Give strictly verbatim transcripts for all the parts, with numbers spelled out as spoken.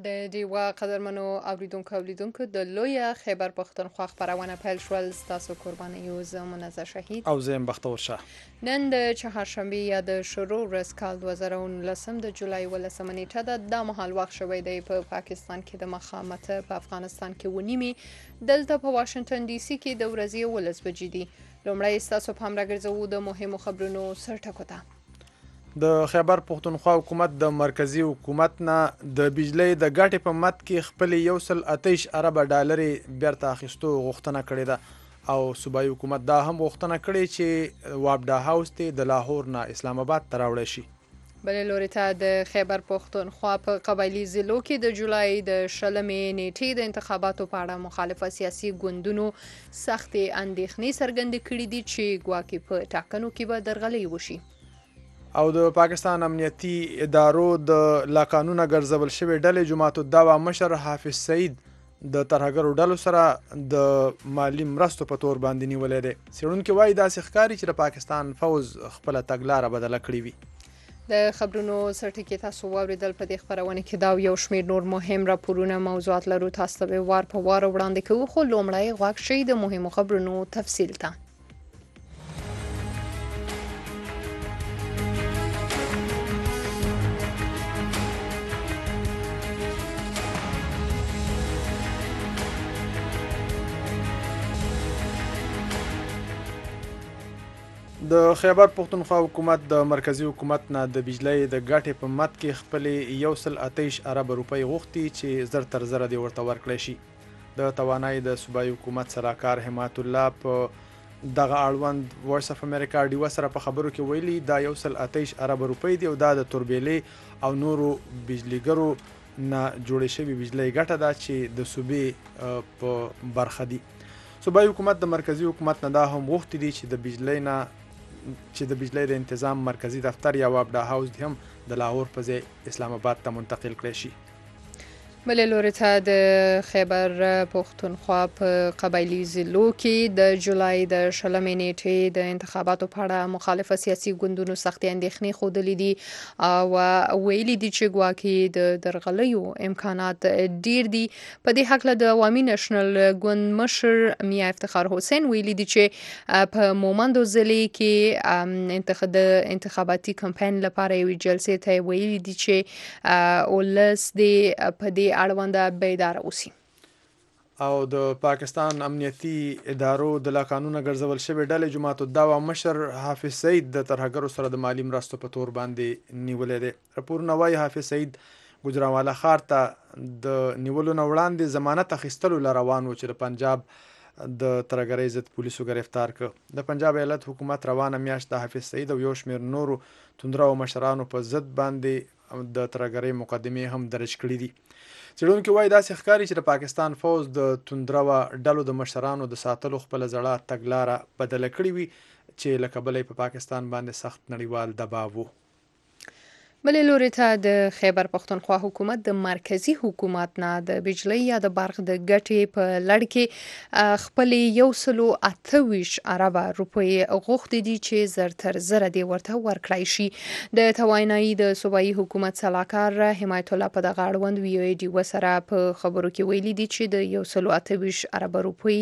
د ډیوا قدرمنو اوریدونکو اولیدونکو د لویه خیبر پښتونخوا خپرونه پیل شول. ستاسو قربانیو زه منزه شهید او زه یم بختور شاه. نن د چهارشنبې یا د شروع ورځ کال دوه زره او نولسم د جولای ولسمه نیټه ده. دا مهال وخت شوی دی په پا پاکستان کې د مخامته په افغانستان کې ونیمې دلته په واشنگټن ډي سي کې د ورځې یولس بجې دي. لومړی ستاسو پام راګرځوو د مهمو خبرونو سرټکو ته. د خیبر پښتونخوا حکومت د مرکزی حکومت نه د بجلی د ګټې په مد کې خپل یو سل اتیش اربه ډالرې بیرته اخیستو غوښتنه کړې ده او صوبایي حکومت دا هم غوښتنه کړې چې وابډا هاوس ته د لاهور نه اسلام آباد ته راوړی شي. بلې لوري ته د خیبر پښتونخوا په قبایلي ضلعو کې د جولای د شلمې نیټې د انتخاباتو په اړه مخالفه سیاسي ګوندونو سختې اندېښنې څرګندې کړې دي چې ګواکې په ټاکنو کې به درغلۍ وشي. او د پاکستان امنیتي ادارو د لاقانونه ګرځول شوې ډلې جماعت الدعوه مشر حافظ سعید د ترهګرو ډلو سره د مالی مرستو په تور باندې نیولې دی. څېړونکي وایي داسې ښکاري چې د پاکستان فوز خپله تګلاره بدله کړې وي. د خبرونو سرټکي تاسو واورېدل. په دې خپرونه کې دا یو شمېر نور مهم راپورونه موضوعات لرو. تاسو ته وار په وار وړاندې کوو، خو لومړی غوږ شئ د مهمو خبرونو تفصیل ته. د خیبر پښتونخوا حکومت د مرکزی حکومت نه د بجلی د ګټې په مد کې خپلې یو سل اتیش اربه روپۍ غوښتي چې زر تر زره دې ورته ورکړی شي. د توانایي د صوبایي حکومت سلاکار حمایت الله په دغه اړوند وایس اف امریکا ډیوا سره په خبرو کې ویلي دا یو سل اتیش اربه روپۍ دي او دا د توربیلې او نورو بجلیګرو نه جوړې شوې بجلی ګټه ده چې د صوبې په برخه دي. صوبایي حکومت د مرکزی حکومت نه دا هم غوښتي دي چې د بجلی نه چې د بجلی د انتظام مرکزی دفتر یا وابډا هاوس هم د لاهور په ځای اسلام آباد ته منتقل کړی شي. بلې لوري ته د خیبر پښتونخوا په قبایلي ضلعو کې د جولای د شلمې نیټې د انتخاباتو په اړه مخالفه سیاسي ګوندونو سختې اندېښنې ښودلې دي او ویلي دي چې ګواکې د درغلیو امکانات ډیر دي. په دې هکله د عوامي نېشنل ګوند مشر میا افتخار حسین ویلي دي چې په مومندو ضلع کې د انتخاباتي کمپاین لپاره یوې جلسې ته ویلي دي چې ولس د په دې اړونده بیدار اوسي. او د پاکستان امنیتي ادارو د لاقانونه ګرځول شوې ډلې جماعت الدعوه مشر حافظ سعید د ترهګرو سره د مالی مرستو په تور باندې نیولې دی. راپورونه وایي حافظ سعید ګجرانواله ښار ته د نیولو نه وړاندې ضمانت اخیستلو له روان و چې د پنجاب د ترهګرۍ ضد پولیسو گرفتار کړ. د پنجاب ایالت حکومت روانه میاشت د حافظ سعید او یو شمېر نورو توندرو مشرانو په ضد باندې د ترهګرۍ مقدمې هم درج کړي دي. څېړونکي وایي داسې ښکاري چې د پاکستان فوز د توندروه ډلو د مشرانو د ساتلو خپله زړه تګلاره بدله کړې وي چې له کبله په پاکستان باندې سخت نړیوال دباو و. بلې لوري ته د خیبر پښتونخوا حکومت د مرکزی حکومت نه د بجلی یا د برق د ګټې په لړ کې خپلې یو سلو اته ویش اربه روپۍ غوښتي دي چې زر تر زره دې ورته ورکړی شي. د توانایي د صوبایي حکومت سلاکار حمایت الله په دغه اړوند وی او ای ډیوا سره په خبرو کې ویلي دي چې د یو سلو اته ویش اربه روپۍ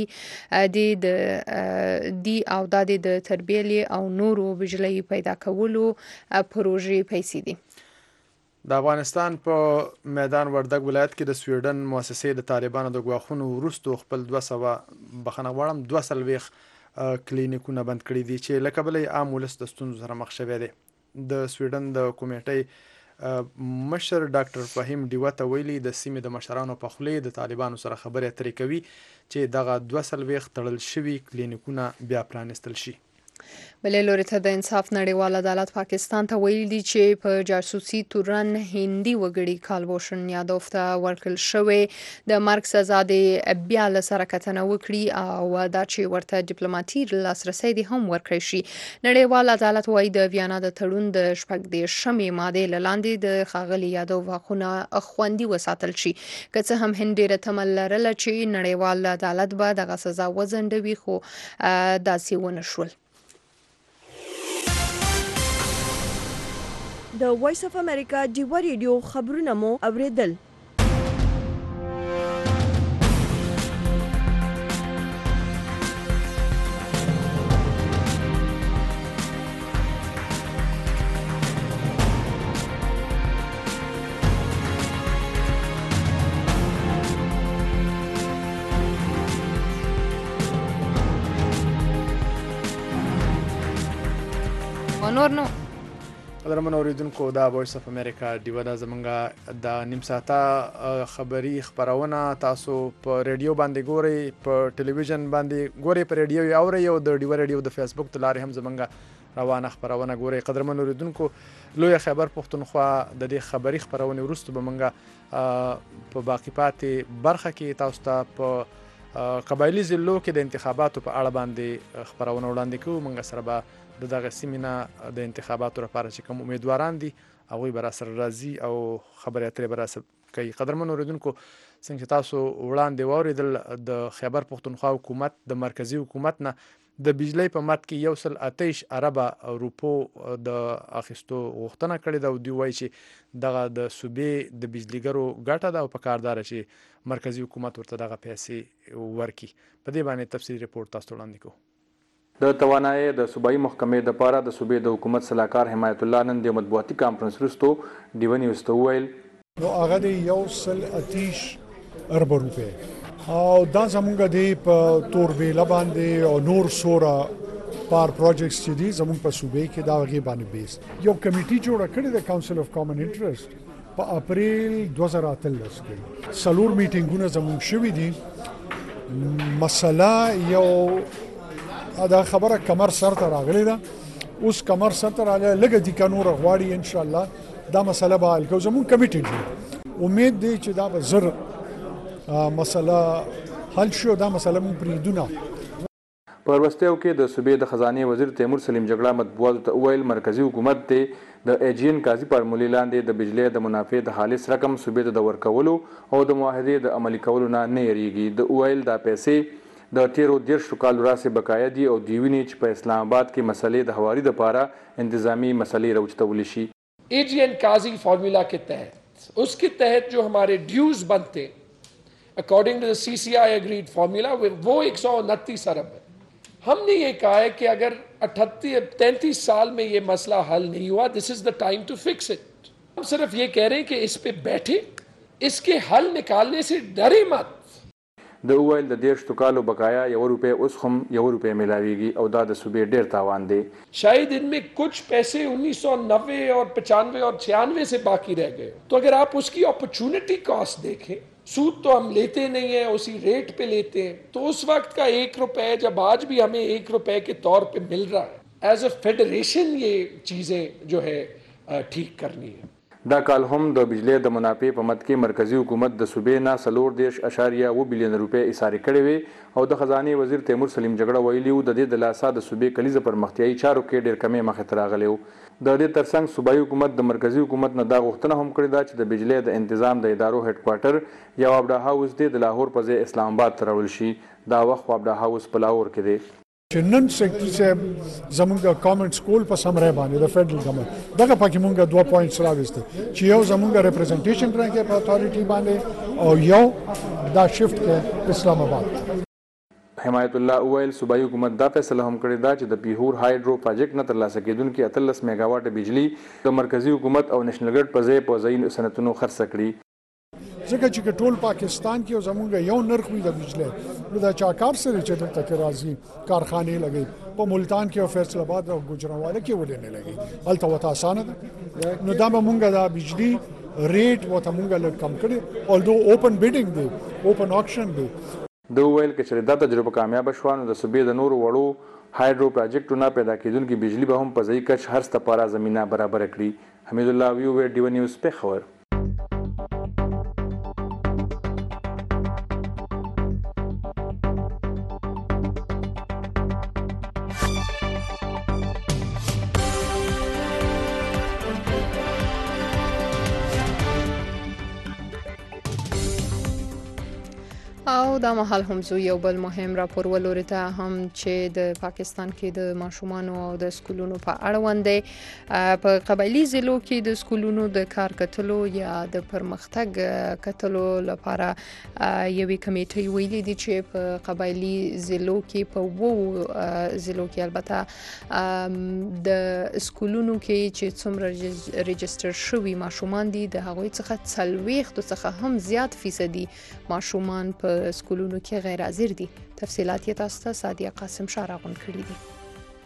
د دی او د د تربیلې او نورو بجلی پیدا کولو پروژې پیسې دي. د افغانستان په میدان وردګ ولایت کې د سویډن مؤسسې د طالبانو د ګواښونو وروستو خپل دوه سوه بخښنه غواړم دوه څلوېښت کلینیکونه بند کړي دي چې له کبله یې عام ولس د ستونزو سره مخ شوی دی. د سویډن د کمیټۍ مشر ډاکټر فهیم ډیوا ته ویلي د سیمې د مشرانو په خولې د طالبانو سره خبرې اترې کوي چې دغه دوه څلوېښت تړل شوي کلینیکونه بیا پرانیستل شي. بلې لوري ته د انصاف نړیوال عدالت پاکستان ته ویلي دي چې په جاسوسي تورن هندي وګړي کالبوشن یادوف ته ورکړل شوې د مرګ سزا د بیا له سره کتنه وکړي او دا چې ورته ډیپلوماټي لاسرسی دې هم ورکړی شي. نړیوال عدالت وایي د ویانا د تړون د شپږ دېرشمې مادې له لاندې د ښاغلي یادوف حقونه خوندي وساتل شي. که څه هم هند ډېره تمه لرله چې نړیوال عدالت به دغه سزا وځنډوي، خو داسې ونه شول. د وایس اف امریکا ډیوا ریډیو خبرونه مو اوریدل. او نور نو. قدرمن اوریدونکو دا وایس اف امریکا ډیوه دا زمونږه د نیم ساعته خبري خبرونه تاسو په ریډیو باندې ګورئ، په ټلویزیون باندې ګورئ، په ریډیو یې اورئ او د ډیوه ریډیو د فیسبوک د لارې هم زمونږه روانه خبرونه ګورئ. قدرمن اوریدونکو لوی خیبر پښتونخوا د دې خبري خبرونه وروسته به مونږه په باقی پاتې برخه کې تاسو ته په قبایلی ضلعو کې د انتخاباتو په اړه باندې خبرونه وړاندې کوو. مونږ سره به د دغه سیمې نه د انتخاباتو لپاره چې کوم امیدواران دي هغوی به راسره راځي او خبرې اترې به راسره کوي. قدرمن اوریدونکو څنګه چې تاسو وړاندې واورېدل د خیبر پښتونخوا حکومت د مرکزي حکومت نه د بجلی په مد کې یو سل اتهش اربه روپو د اخیستو غوښتنه کړې ده او دوی وایي چې دغه د صوبې د بجلیګرو ګټه ده او په کار داره چې مرکزي حکومت ورته دغه پیسې ورکړي. په دې باندې تفصیلي رپورټ تاسو ته وړاندې کوو. د توانایي د صوبایي محکمې دپاره د صوبې د حکومت سلاکار حمایت الله نن د مطبوعاتي کانفرنس وروسته ډیوه نیوز ته وویل نو هغه د یو سل اتهش اربه روپۍ او دا زمونږ د په توربېله باندې او نور سوره پار پروجیکټس چې دي زمونږ په صوبې کې دا هغې باندې بیس یو کمیټي جوړه کړې د کاونسل اف کامن انټرسټ په اپریل دوه زره اتلس کې څلور میټینګونه زمونږ شوي دي. مسله یو دا خبره کمر سر ته راغلی ده، اوس کمر سر ته راغلی لږه دیکه نوره غواړي انشاءالله دا مسله به حل کوو. زمونږ کمیټې جوړ امید دی چې دا به زر مسله حل شي او دا مسله مونږ پرېږدو نه. په وروستیو کې د صوبې د خزانې وزیر تیمور سلیم جګړه مطبوعاتو ته وویل مرکزي حکومت دی د ایجین قاضي فارمولې لاندې د بجلی د منافع د خالص رقم صوبې ته د ورکولو او د معاهدې د عملي کولو نه نه یریږي. د وویل دا پیسې د تیرو دیرشو کالو راسې بقایا دي او دوی ویني چې په اسلام آباد کې مسلې د هواري دپاره انتظامی مسلې راوچتولی شي. एजीएन काजी फार्मूला के तहत उसके तहत जो हमारे ड्यूज बनते according to the CCI agreed formula वो एक सौ उनतीस अरब है. हमने ये कहा है कि अगर अठतीस तैंतीस साल में ये मसला हल नहीं हुआ this is the time to fix it. हम सिर्फ ये कह रहे हैं कि इस पे बैठे इसके हल निकालने से डरे मत. د وویل د دیرشو کالو بقایا یو روپۍ اوس هم یو روپۍ میلاویږي او دا د صوبې ډېر تاوان دی. शायद इनमें कुछ पैसे उन्नीस सौ नब्बे और पचानवे और छियानवे से बाकी रह गए. तो अगर आप उसकी अपॉर्चुनिटी कॉस्ट देखें, सूद तो हम लेते नहीं है, उसी रेट पे लेते हैं, तो उस वक्त का एक रुपए जब आज भी हमें एक रुपए के तौर पे मिल रहा है एज अ फेडरेशन ये चीजें जो है ठीक करनी है. دا کال هم د بجلی د منافع په مد کې مرکزي حکومت د صوبې نه څلور دېرش اشاریه اوه بلیون روپۍ ایسارې کړې وې او د خزانې وزیر تیمور سلیم جګړه ویلي و د دې د لاسه د صوبې کلیزه پرمختیایي چارو کې ډېر کمې مخې ته راغلی و. د دې ترڅنګ صوبایي حکومت د مرکزي حکومت نه دا غوښتنه هم کړې ده چې د بجلی د انتظام د ادارو هډ کوارټر یا وابډا هاوس دی د لاهور په ځای اسلام آباد ته راوړل شي. دا وخت وابډا هاوس په لاهور کې دی. چې نن سیکرټري صاحب زمونږ کامنټ سکول په سمری باندې د فدرل ګورنمنت دغه پکې مونږ دوه پوینټس راوستي چې یو زمونږ ریپرزنټیشن راکې په اتھارټي باندې او یو دا شفت کې اسلام آباد. حمایت الله وویل صوبایي حکومت دا فیصله هم کړې ده چې د پیهور هایډرو پروجیکټ نه ترلاسه کېدونکي اتلس میګا واټه بجلی د مرکزي حکومت او نېشنل ګریډ په ځای په ځایي صنعتونو خرڅه کړي. ځکه چې ټول پاکستان کې زمونږ یو نرخ وي د بجلی نو دا چا کار سره چې دلته کې راځي کارخانې لګي په ملتان کې او فیصل آباد او ګوجرانواله کې ولې نه لګي هلته ورته اسانه ده. نو دا به مونږ دا بجلی ریټ ورته مونږ لږ کم کړي اولدو اوپن بیډینګ دی اوپن آکشن دی. د وویل که چېرې دا تجربه کامیابه شوه نو د صوبې د نورو وړو هایډرو پروجیکټونه پیدا کېدونکي بجلی به هم په ځایي کچ هر څه لپاره زمینه برابره کړي. حمید الله ویو ډیوه نیوز پېښور. او دا مهال هم زو یو بل مهم راپور ولوري ته هم چې د پاکستان کې د ماشومانو او د سکولونو په اړوند دی. په قبایلی ضلعو کې د سکولونو د کار کتلو یا د پرمختګ کتلو لپاره یوې کمیټې ویلي دي چې په قبایلی ضلعو کې په وو ضلعو کې البته د سکولونو کې چې څومره ريجستر شوي ماشومان دي د هغوی څخه څلوېښت څخه هم زیات فیصدي ماشومان په سکولونو کې غیر حاضر دي. تفصیلات یې تاسو ته سادیه قاسم شاه راغونډ کړي دي.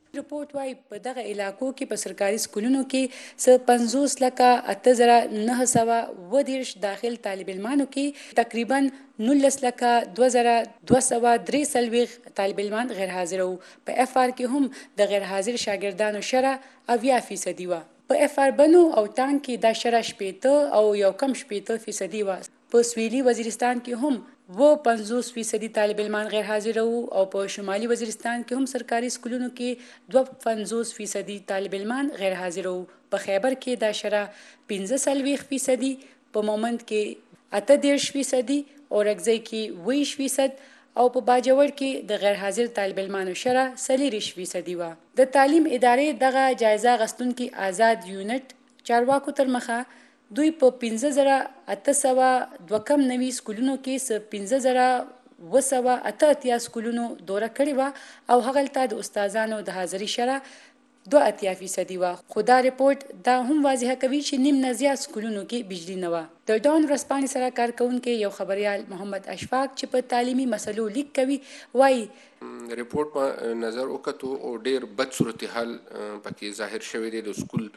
رپورټ وايي په دغه علاقو کې په سرکاري سکولونو کې څه پنځوس لکه اته زره نهه سوه اووه دېرش داخل طالب علمانو کې تقریبا نولس لکه دوه زره دوه سوه درې څلوېښت طالب علمان غیر حاضر وو. په اف آر کې هم د غیر حاضر شاګردانو شرح اویا فیصدي وه. په اف آر بنو او ټانک کې دا شرح شپېته او یو کم شپېته فیصدي وه. په سویلي وزیرستان کې هم و پنځوس فیصدي طالب علمان غیر حاضر وو او په شمالي وزیرستان کې هم سرکاري سکولونو کې دوه پنځوس فیصدي طالب علمان غیر حاضر وو. په خیبر کې دا شرح پنځه څلوېښت فیصدي، په مومند کې اته دېرش فیصدي، اورکزۍ کې اووه فیصد او په باجوړ کې د غیر حاضر طالب علمانو شرح څلېرویشت فیصدي وه. د تعلیم ادارې دغه جایزه اخیستونکي آزاد یونټ چارواکو تر مخه دوی په پنځه زره اته سوه دوه کم نوي سکولونو کې څه پنځه زره اوه سوه اته اتیا سکولونو دوره کړې وه او هغلته د استادانو د حاضري شرح دوه اتیا فیصدي وه. خو دا رپورټ دا هم واضحه کوي چې نیم نه زیات سکولونو کې بجلی نه وه. د ډان ورځپاڼې سره کار کوونکی یو خبریال محمد اشفاق چې په تعلیمي مسلو لیک کوي وایي رپورټ په نظر وکتو او ډیر بد صورتحال پکې ظاهر شوی دی. د سکول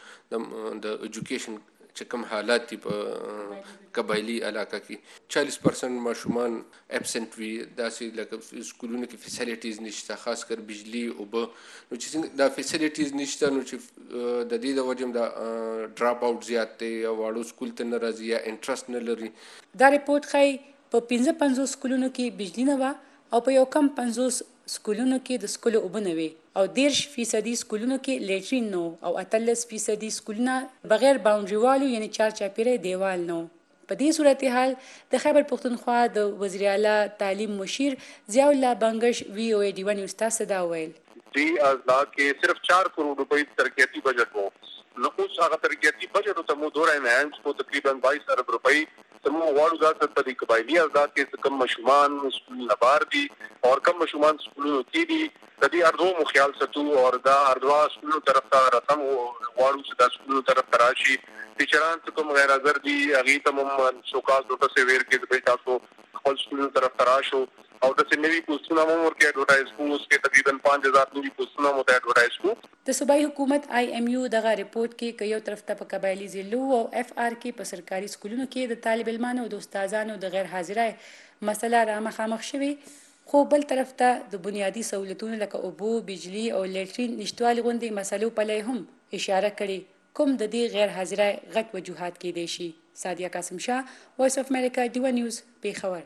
د ایجوکیشن چې کوم حالات دي په قبایلي علاقه کې چالیس پرسنټ ماشومان ابسنټ وي، داسې لکه سکولونو کې فیسیلیټیز نشته، خاص کر بجلی اوبه. نو چې څنګه دا فیسیلیټیز نشته نو چې د دې د وجه هم دا ډراپ آوټ زیات دی او واړو سکول ته نه راځي یا انټرست نه لري. دا رپورټ ښایي په پنځه پنځوس سکولونو کې بجلی نه وه او په یو کم پنځوس سکولونو کې د سکولو اوبه نه وې او دېرش فیصدي سکولونو کې لیټرین نه او اتلس فیصدي سکولونه بغیر باونډري والو یعنی چار چاپیره دیوال نه. په دې صورتحال د خیبر پښتونخوا د وزیر اعلی تعلیم مشیر ضیاء الله بنگش وی او ای ډي ون نیوز ته صدا ویل دی اضلاع کې صرف چار کروڑ روپے ترقیاتی بجٹ ہو نو اوس هغه ترقیاتی بجٹ ته مو دوره انهانس کو تقریبا بائیس ارب روپے تمو واړو ذات په دې قبایلی آزاد کې کم مشومان سکول لبار دي اور کم مشومان سکولونو کې دي د دې اردو مو خیال ستو اور دا اردوا سکولونو طرف ته رقم واړو سدا سکولونو طرف ته راشي ټیچران کوم غیر حاضر دي هغه ته هم شوکاز دوټه سی ویر کې د بیٹا کو خپل سکولونو طرف ته راشو او د سنوي پوسټونه مو ورکه اډورټایز کوو کې تقریبا پانچ هزار نوي پوسټونه مو ته اډورټایز کوو. د صوبایي حکومت آی ایم یو دغه رپورټ کې که یو طرف ته په قبایلي ضلعو او اف آر کې په سرکاري سکولونو کې د طالب علمانو او د استادانو د غیر حاضرۍ مسله را مخامخ شوې، خو بل طرف ته د بنیادي سہولتونو لکه اوبو، بجلی او لیټرین نشتوالي غوندې مسلو پلې هم اشاره کړې، کوم د دې غیر حاضرۍ غټ وجوهات کېدای شي. سادیه قاسم شاه، وایس اف امریکا، ډي ون نیوز، پیښور.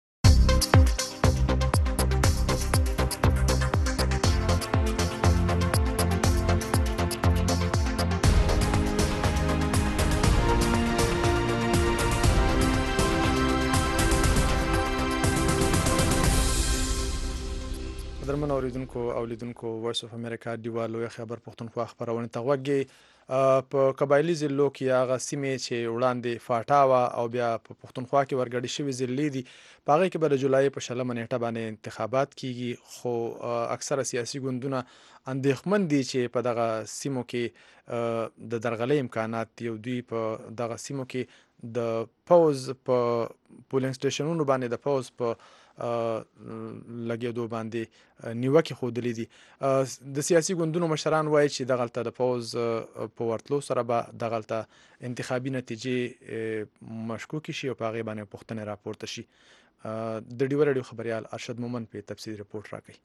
درمن اوریدونکو او لیدونکو وایس اف امریکا ډیوا لوی خبر پښتونخوا خبرونه ته وګي په قبایلی ضلعو کې هغه سیمې چې وړاندې فاټاوا او بیا په پښتونخوا کې ورګړي شوی ضلع دي په هغه کې به د جولای په شلمه نیټه باندې انتخابات کیږي، خو اکثره سیاسي ګوندونه اندېښمن دي چې په دغه سیمو کې د درغلۍ امکانات یو دوی په دغه سیمو کې د پوز په پولینګ سټیشنونو باندې د پوز په لګېدو باندې نیوکې ښودلې دي. د سیاسي ګوندونو مشران وایي چې دغلته د پوز په ورتلو سره به دغلته انتخابي نتیجې مشکوکې شي او په هغې باندې پوښتنې راپورته شي. د ډیوه راډیو خبریال ارشد مومن په تفصیلي رپورټ راکوي.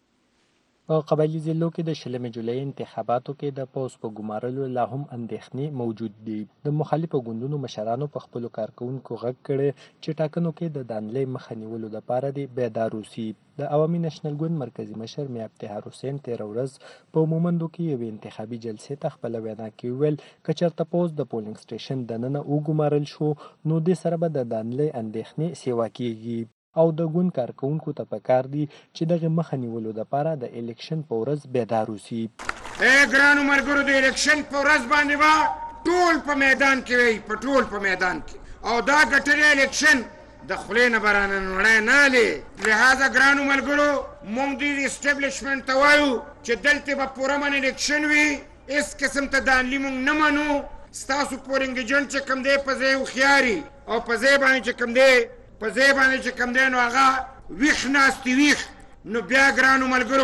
په قبایلي ضلعو کې د شلمې جولای انتخاباتو کې د پوز په ګمارلو لا هم اندېښنې موجود دي. د مخالفو ګوندونو مشرانو په خپلو کارکوونکو غږ کړی چې ټاکنو کې د دانلۍ مخه نیولو دپاره دې بیدار اوسي. د عوامي نشنل ګوند مرکزي مشر میا افتخار حسین تېره ورځ په مومندو کې یوې انتخابي جلسې ته خپله وینا کې وویل که چېرته پوز د پولینګ سټیشن دننه وګمارل شو نو دې سره به د دانلۍ اندېښنې سیوا کیږي او د ګوند کارکوونکو ته پکار دي چې دغه مخه نیولو دپاره د الیکشن په ورځ بیدار اوسي. ای ګرانو ملګرو، د الیکشن په ورځ باندې به ټول په میدان کې وي، په ټول په میدان کې، او دا ګټلې الیکشن د خولې نه به راننوړی نه هلې. لهذا ګرانو ملګرو، موږ دې اسټبلیشمنټ ته وایو چې دلته به پوره من الیکشن وي، هېڅ قسم ته دانلي موږ نه منو. ستاسو پولینګ ایجنټ چې کوم دی په ځای هوښیاري او په ځای باندې چې کوم دی په ځای باندې چې کوم دی نو هغه ویښ ناستې ویښ. نو بیا ګرانو ملګرو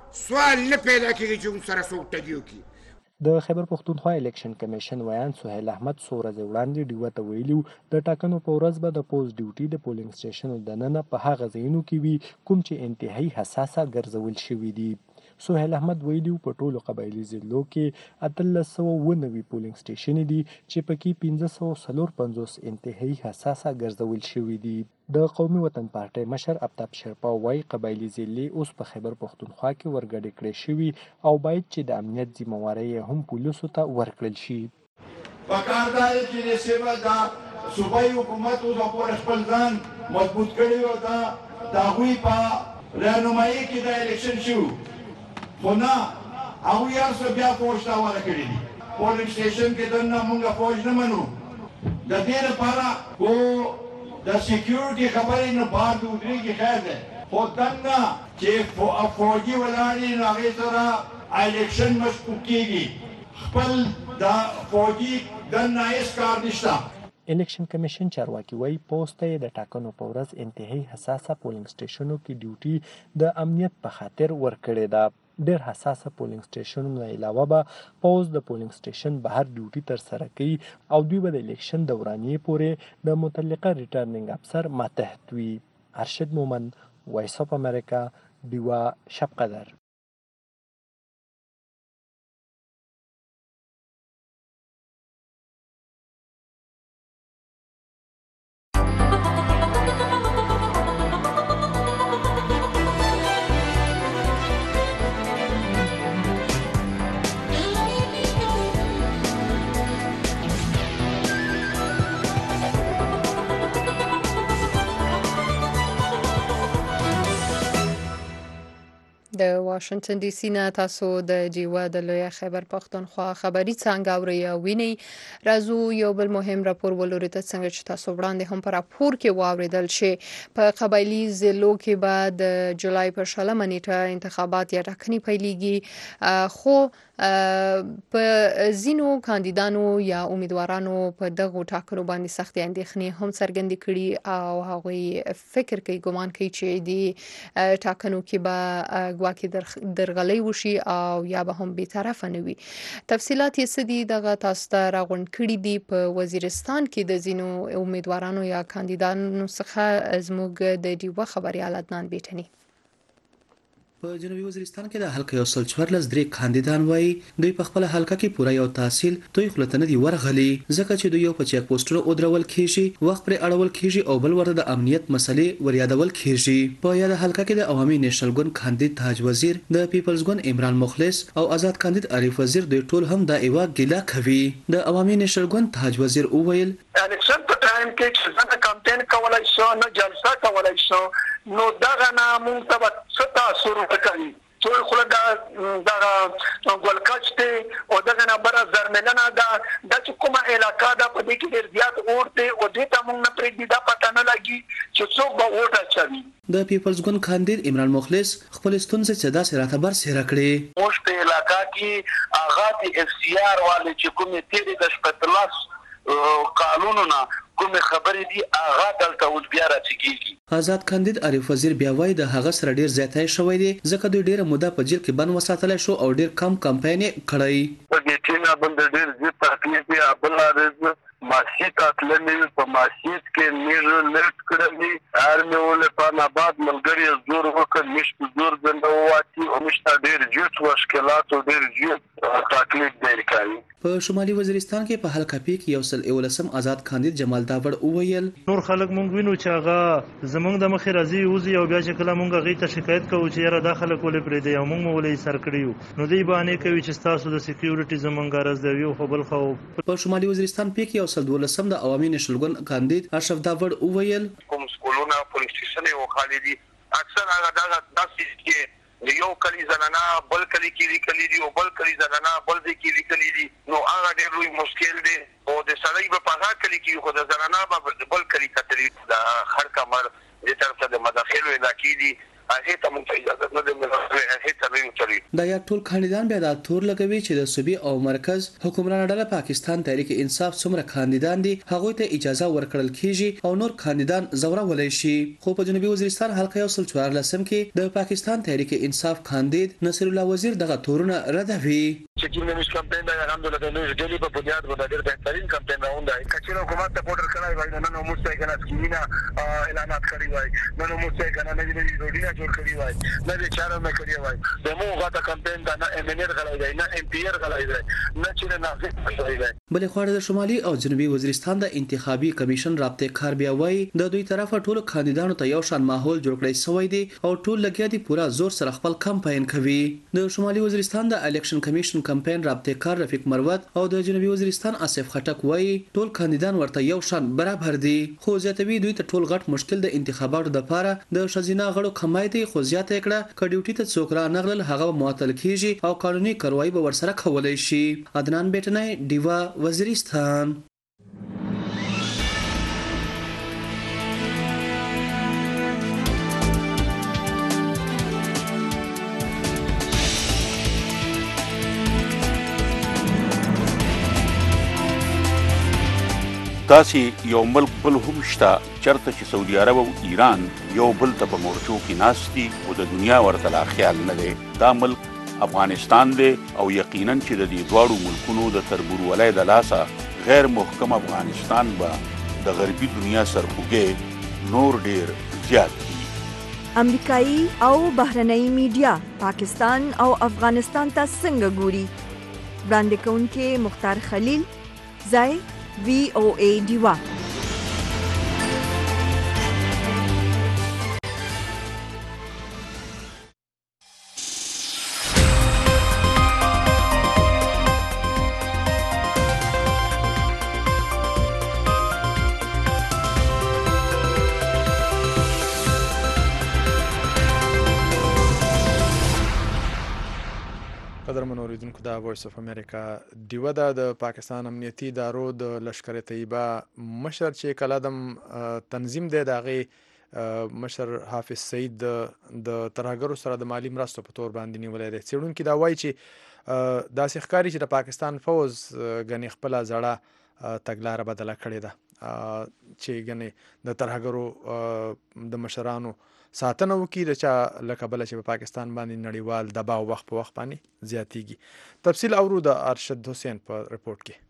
سوال نه پیدا کېږي چې موږ سره څوک ټګي وکړي. د خیبر پښتونخوا الیکشن کمیشن ویان سهیل احمد څو ورځې وړاندې ډیوه ته ویلي د ټاکنو په ورځ به د پوسټ ډیوټي د پولینګ سټیشنو دننه په هغه ځایونو کې وي کوم چې انتهایی حساسه ګرځول شوي دي. سهیل احمد ویلي په ټولو قبایلي ضلعو کې اتلس سوه اووه نوي پولینګ سټیشن دي چې پکې پنځه سوه څلور پنځوس انتهایی حساسه ګرځول شوي دي. د قومي وطن پارټۍ مشر آفتاب شرپا وایي قبایلي ضلعې اوس په خیبر پښتونخوا کې ورګډې کړې شوي او باید چې د امنیت ذمهوارۍ هم پولیسو ته ورکړل شي. پکار دا چې د سیمه دا صوبایي حکومت اوس پورې خپل ځان مضبوط کړی او دا د هغوی په رهنمایي کې د الیکشن شو خو نه هغوی هر څه بیا فوج ته حواله کړي دي. پولینګ سټیشن کې دننه موږ فوج نه منو. د دې لپاره خو د سیکیورټي خبرې نه بار د ودرېږي خیر دی خو دننه چې فوجي ولاړې نو هغې سره الیکشن مشکوک کېږي. خپل د فوجي دننه هېڅ کار نشته. الیکشن کمیشن چارواکي وایي پوسټ ته یې د ټاکنو په ورځ انتهایی حساسه پولینګ سټیشنو کې ډیوټي د امنیت په خاطر ورکړې ده. ډېر حساسه پولینګ سټیشنونو علاوه به پوز د پولینګ سټیشن بهر ډیوټي ترسره کوي او دوی به د الیکشن دورانیې پورې د متعلقه ریټرنینګ افسر ماتحت وي. ارشد مومن، وایس اف امریکا، ډیوه، شب قدر. د واشنگټن ډي سي نه تاسو د ډیوه د لوی خیبر پښتونخوا خبري څنګه اوري او ویني. راځو یو بل مهم راپور ولوري ته څنګه چې تاسو وړاندې هم پر راپور کې واوریدل شي په قبایلی ضلعو کې بعد جولای پر شلمه نیټه انتخابات یا ټاکنې پیلېږي خو په ځینو کاندیدانو یا امیدوارانو په دغه ټاکنو باندې سختي اندېښنې هم څرګندې کړي او هغوی فکر کوي ګمان کوي چې د ټاکنو کې به ګواکې درغلۍ وشي او یا به هم بی‌طرفه نه وي. تفصیلات یې څه دي دغه تاسو ته راغونډ کړي دي. په وزیرستان کې د ځینو امیدوارانو یا کاندیدانو څخه زموږ د ډیوه خبريال عدنان بیٹنی. په جنوبي وزیرستان کې د حلقه یو سل څوارلس درې کاندیدان وایي دوی په خپل حلقه کې پوره یو تحصیل دوی خلته نه دي ورغلي ځکه چې دوی یو په چیک پوسټونو ودرول کیږي وخت پر اړول کیږي او بل ورته د امنیت مسلې وریادول کیږي. په یاد حلقه کې د عوامي نېشنل ګوند کاندید تاج وزیر د پیپلز ګوند عمران مخلص او آزاد کاندید عارف وزیر دوی ټول هم د ایوا ګیلا کوي. د عوامي نېشنل ګوند تاج وزیر وویل الیکشن په ټایم کې چې څنګه کمپاین کولای شو نه جلسه کولای شو نو دغه نه مونږ ته څه تاثیر وکړي ټول خو دا دا ګولکاچ ته او دغه نه بر زرمنه دا د کومه علاقه دا په دې کې ډیر زیات اورته او دې ته مونږ نه پرې دا پته نه لګي چې څوک به ووټ اچوي. د پیپلز ګوند کاندید عمران مخلص خپل ستونزې چې دا سره خبر سره کړې موږ په علاقه کې اغا د اف سی آر والے چې کومه تیری د شپتلاس قانونونه کوم خبرې دي اغا دلته اوس بیا راځي. آزاد کاندید عارف وزیر بیا وایي د هغه سره ډیر زیاتای شوی دی ځکه دوی ډیره موده په جیل کې بند وساتلی شو او ډیر کم کمپاین کړی. په دې ټینه باندې ډیر زیات تحقیق دی ابل ارز ماسیت اتلنې په ماسیت کې میر لټ کړی ارمه ول په ناباد ملګری زور وکړ مش زور زنده واتی او مشته ډیر جوت مشکلات او ډیر جوت تکلیف دی کوي. په شمالي وزیرستان کې په حلقه پی کې یو سل اولسم آزاد کاندید جمال داوړ اوویل نور خلک مونږ وینو چې هغه زمونږ د مخې راځي وزي او بیا چې کله مونږ غي ته شکایت کوو چې یاره داخله کولې پرې دی او مونږ ولې سر کړیو نو دی باندې کوي چې تاسو د سکیورټي زمونږ راز دی خو بل خو. په شمالي وزیرستان پی کې یو سل دولسم د عوامي نېشنل ګوند کاندید اشرف داوړ اوویل کوم سکولونه پولیس سټیشن او خالدي اکثر هغه دغه داسې کې یو کلی زنانا بل کلی کې کلی دی او بل کلی زنانا بل دی کې کلی دی نو هغه ډېر لوی مشکل دی او د سړی په هغه کلی کې خو د زنانا په بل کلی کې د هر کمر د طرف ته د مداخلو علاقې دي هغه ته مونږ اجازه نه ده هغه ته ډیلینګ چلی دا یا ټول کاندیدان بیا د تور لګوي چې د صوبې او مرکز حکمران ډله پاکستان تحریک انصاف څومره کاندیدان دي هغه ته اجازه ورکړل کیږي او نور کاندیدان زورولای شي. خو په جنوبي وزیرستان حلقه یو سل څوارلس کې د پاکستان تحریک انصاف کاندید نصر الله وزیر دغه تورونه ردوي. چې کوم نوښت کمپاین دا الحمدلله د نوښت ډیلی په بنیاد باندې ډېر بهترین کمپاین راوند دی. کچېرو حکومت سپورټر کړای وای نن نو موږ څنګه سکیمینا اعلانات کړی وای نن نو موږ څنګه نوې نوې روډینا جوړ کړی وای نوې چارو مې کړی وای د مو غاټه کمپاین دا نه امنیر غلای دی نه ام پی ار غلای دی نه چې نه غلای دی. بلې خواړه د شمالي او جنوبي وزیرستان د انتخابي کمیشن رابطه کار بیا وای د دوی طرفه ټول کاندیدانو ته یو شان ماحول جوړ کړی شوی دی او ټول لګیا دي پورا زور سره خپل کمپاین کوي. د شمالي وزیرستان د الیکشن کمیشن کمپاین رابطه کار رفیق مروت او د جنوبي وزیرستان آصف خټک وای ټول کاندیدان ورته یو شان برابر دي. خو زیاتوي دوی ته ټول غټ مشکل د انتخاباتو د لپاره د شزینه غړو کمای دی خو زیاته کړه ک ډیوټي ته څوک را نغلل هغه معطل کیږي او قانوني کاروایی به ورسره کولای شي. عدنان بیٹنای دیوا وزیرستان. داسې یو ملک بل هم شته چرته چې سعودي عرب او ایران یو بل ته په مورچو کې ناست دي او د دنیا ورته لا خیال نه دی. دا ملک افغانستان دی او یقینا چې د دې دواړو ملکونو د تربورولۍ د لاسه غیر محکم افغانستان به د غربي دنیا سرخوږی نور ډیر زیات دي. امریکایي او بهرنۍ میډیا پاکستان او افغانستان ته څنګه ګوري؟ وړاندې کوونکې مختار خلیل، ځای وی او ای ډیوا. قدرمن اوریدونکو دا وایس اف امریکا دیوه ده د پاکستان امنیتي ادارو د لشکر طیبه مشر چې کله د تنظیم دی د هغې مشر حافظ سعید د ترهګرو سره د مالی مرستو په تور باندې نیولی دی. څېړونکي دا وایي چې داسې ښکاري چې د پاکستان فوز ګنې خپله زړه تګلاره بدله کړې ده چې ګنې د ترهګرو د مشرانو ساتنه وکړي د چا له کبله چې په پاکستان باندې نړیوال دباو وخت په وخت باندې زیاتیږي. تفصیل اورو د ارشد حسین په رپورټ کې.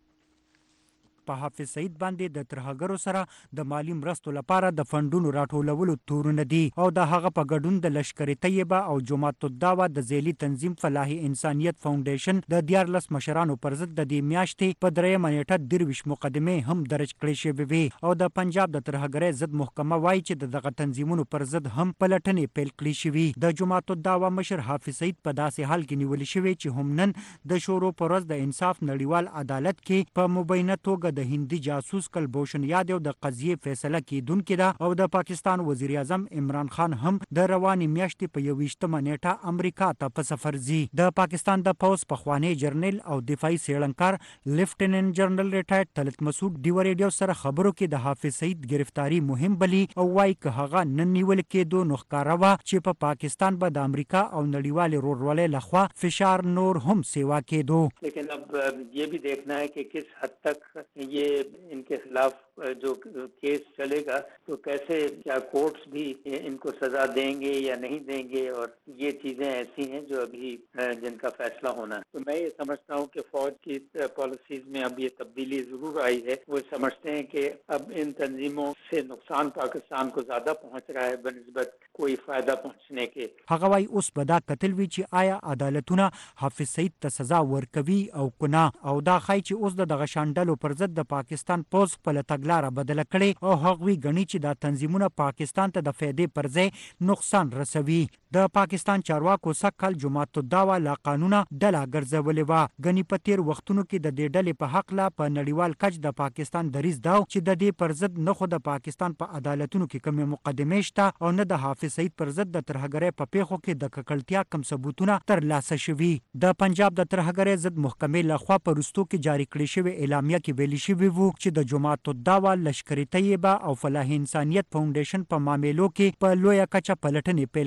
په حافظ سعید باندې د ترهګرو سره د مالی مرستو لپاره د فندونو راټولولو تورونه دي او د هغه په ګډون د لشکر طیبه او جماعت الدعوه د ذیلی تنظیم فلاحي انسانیت فاونډیشن د دیارلس مشرانو پر ضد د دې میاشتې په درېیمه نیټه درویش مقدمې هم درج کړې شوې وې او د پنجاب د ترهګرۍ ضد محکمه وایي چې د دغه تنظیمونو پر ضد هم پلټنې پیل کړې شوې. د جماعت الدعوه مشر حافظ سعید په داسې حال کې نیول شوی چې هم نن د شورو پر ورځ د انصاف نړیوال عدالت کې په مبینه توګه د هندي جاسوس کلبوشن یادو د قضیې فیصله کیدونکې ده او د پاکستان وزیر اعظم عمران خان هم د روانې میاشتې په یوویشتمه نیټه امریکا ته په سفر ځي. د پاکستان د پوز پخوانی جرنیل او دفاعي څېړنکار لیفټیننټ جنرال ریټایرډ طلعت مسعود ډیو ریډیو سره خبرو کې د حافظ سعید گرفتاری مهم بلی او وايي که هغه نن نیول کېدو نو ښکاره وه چې په پاکستان به د امریکا او نړیوالې ورورولۍ لخوا فشار نور هم سیوا کېدو. لیکن اب یہ بھی دیکھنا ہے کہ کس حد تک یہ ان کے خلاف جو کیس چلے گا تو کیسے کیا کورٹس بھی ان کو سزا دیں گے یا نہیں دیں گے اور یہ چیزیں ایسی ہیں جو ابھی جن کا فیصلہ ہونا ہے. تو میں یہ سمجھتا ہوں کہ فوج کی پالیسیز میں اب یہ تبدیلی ضرور آئی ہے. وہ سمجھتے ہیں کہ اب ان تنظیموں سے نقصان پاکستان کو زیادہ پہنچ رہا ہے بنسبت کوئی فائدہ پہنچنے کے. هغه وايي اوس به دا کتل وی چې آیا عدالتونه حافظ سعید ته سزا ورکوي او کنه او دا خای چې اوس د دغه شانډلو پر ضد د پاکستان پوز په تګلاره بدله کړي او هغوی غني چې دا تنظیمونه پاکستان ته د فائدې پر ځای نقصان رسوي. د پاکستان چارواکو سکهال جماعت الدعوه لا قانونه ډله ګرځولې وه. غني په تیر وختونو کې د دې ډلې په حق لا په نړیوال کچ د پاکستان دریځ دا چې د دې پر ضد نه خو د پاکستان په عدالتونو کې کومې مقدمې شته او نه د حافظ سعید پر ضد د ترهګرۍ په پیښو کې د ککړتیا کم ثبوتونه ترلاسه شوي. د پنجاب د ترهګرۍ ضد محکمې لخوا په وروستو کې جاری کړې شوې اعلامیه کې ویلي شوي وو چې د جماعت الدعوه لشکر طیبه او فلاحي انسانیت فاونډیشن په معاملو کې په لویه کچه پلټنې پیل کړې شوي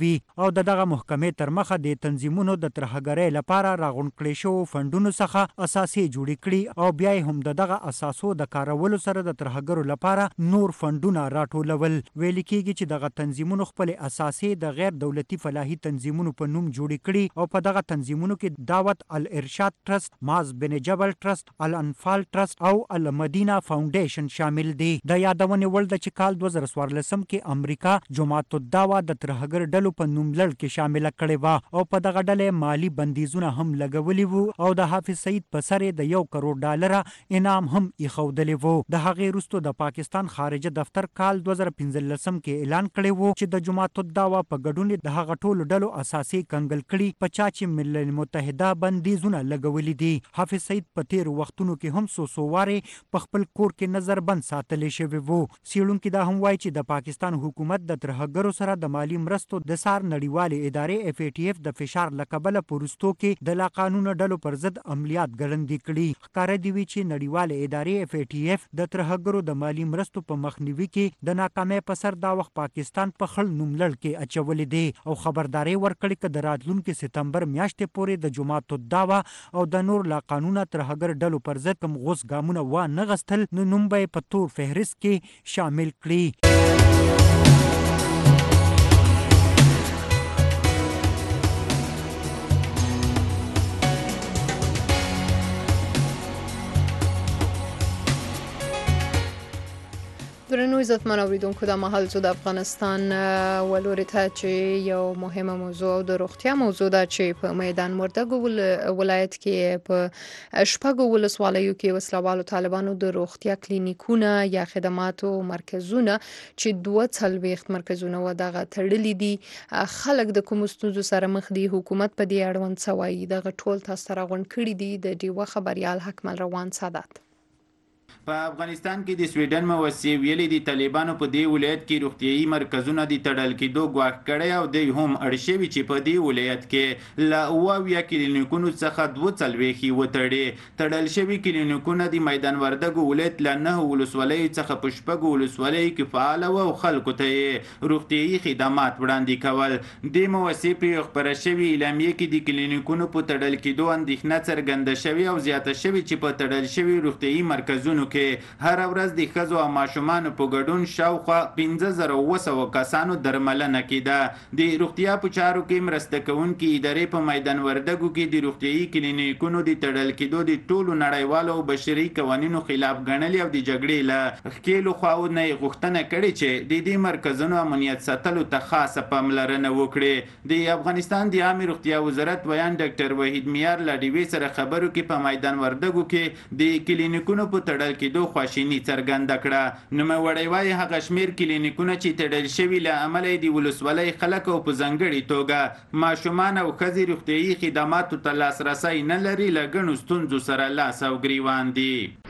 کوي او دغه محکمې تر مخه د تنظیمونو د ترهګرۍ لپاره راغونډ کړي شو فندونو څخه اساسي جوړې کړي او بیا هم دغه اساسو د کارولو سره د ترهګرو لپاره نور فندونه راټولول. ویل کېږي چې دغه تنظیمونو خپل اساسي د غیر دولتي فلاحي تنظیمونو په نوم جوړې کړي او په دغه تنظیمونو کې دعوت الارشاد ټرست، معز بن جبل ټرست، الانفال ټرست او المدینه فاونډیشن شامل دي. د یادونې وړ ده چې کال دوه زره څوارلسم کې امریکا جماعت الدعوه د ترهګر ډلو په نوم لړ کې شامل کړي و او په دغه ډلې مالی بندیزونه هم لګولي وو او د حافظ سعید په سر د یو کروڑ ډالر انعام هم ایښودلی وو. د هغې وروسته د پاکستان خارجه دفتر کال دوه زره پنځلسم کې اعلان کړی وو چې د جماعت الدعوه په ګډون د هغه ټولو ډلو اساسي کنګل کړي په چا چې ملل متحده بندیزونه لګولي دي. حافظ سعید په تیرو وختونو کې هم څو څو وارې په خپل کور کې نظر بند ساتلی شوی وو. څېړونکي دا هم وایي چې د پاکستان حکومت د ترهګرو سره د مالی مرستو د سار نړیوالې ادارې اف ای ټي اف د فشار له کبله په وروستو کې د لاقانونه ډلو پر ضد عملیات ګړندي کړي. ښکاره دي وي چې نړیوالې ادارې اف ای ټي اف د ترهګرو د مالی مرستو په مخنیوي کې د ناکامۍ په سر دا وخت پاکستان په خړ نوم لړ کې اچولې دی او خبرداري ورکړې که د راتلونکي سپتمبر میاشتې پورې د جماعت الدعوه او د نور لاقانونه ترهګر ډلو پر ضد کوم غوڅ ګامونه وانه غستل نو نوم به په تور فهرست کې شامل کړي. درنو عزتمن اوریدونکو د مهال زو د افغانستان ولوري ته چې یو مهمه موضوع او د روغتیا موضوع ده چې په میدان وردګو ولایت کې په شپږو ولسوالیو کې وسلوالو طالبانو د روغتیا کلینیکونه یا خدماتو مرکزونه چې دوه څلوېښت مرکزونه و دغه تړلي دي. خلک د کوم ستونزو سره مخ دي، حکومت په دې اړوند څه وایي؟ دغه ټول تاسو ته راغونډ کړي دي د ډیوه خبریال حکمل روان سادات. په افغانستان کې د سویډن موسسې ویلي دي طالبانو په دې ولایت کې روغتیايي مرکزونه د تړل کېدو ګواښ کړی او دوی هم اړ شوي چې په دې ولایت کې له اوه اویا کلینیکونو څخه دوه څلوېښت یې وتړي. تړل شوي کلینیکونه د میدان وردګو ولایت له نهو ولسوالیو څخه په شپږو ولسوالیو کې فعاله وو او خلکو ته یې روغتیايي خدمات وړاندې کول. د موسسې په یو خپره شوي اعلامیې کې د کلینیکونو په تړل کېدو اندېښنه څرګنده شوې او زیاته شوې چې په تړل شوي روغتیايي مرکزونو هر ورځ د ښځو او ماشومانو په ګډون شاوخوا پنځه زره اوه سوه کسانو درملنه کېده. د روغتیا په چارو کې مرسته کوونکې ادارې په میدان وردګو کې د روغتیايي کلینیکونو د تړل کېدو د ټولو نړیوالو او بشري قوانینو خلاف ګڼلي او د جګړې له ښکېلو خواو نه یې غوښتنه کړې چې د دې مرکزونو امنیت ساتلو ته خاصه پاملرنه وکړي. د افغانستان د عامې روغتیا وزارت ویان ډاکټر وحید میار له ډیوې سره خبرو کې په میدان وردګو کې د کلینیکونو په تړل کېدو خواشیني څرګنده کړه. نوموړی وایي هغه شمیر کلینیکونه چې تړل شوي له امله د ولسوالۍ خلک او په ځانګړې توګه ماشومان او ښځې روغتیايي خدماتو ته لاسرسی نه لري له ګڼو ستونزو سره لاس او ګریوان دي.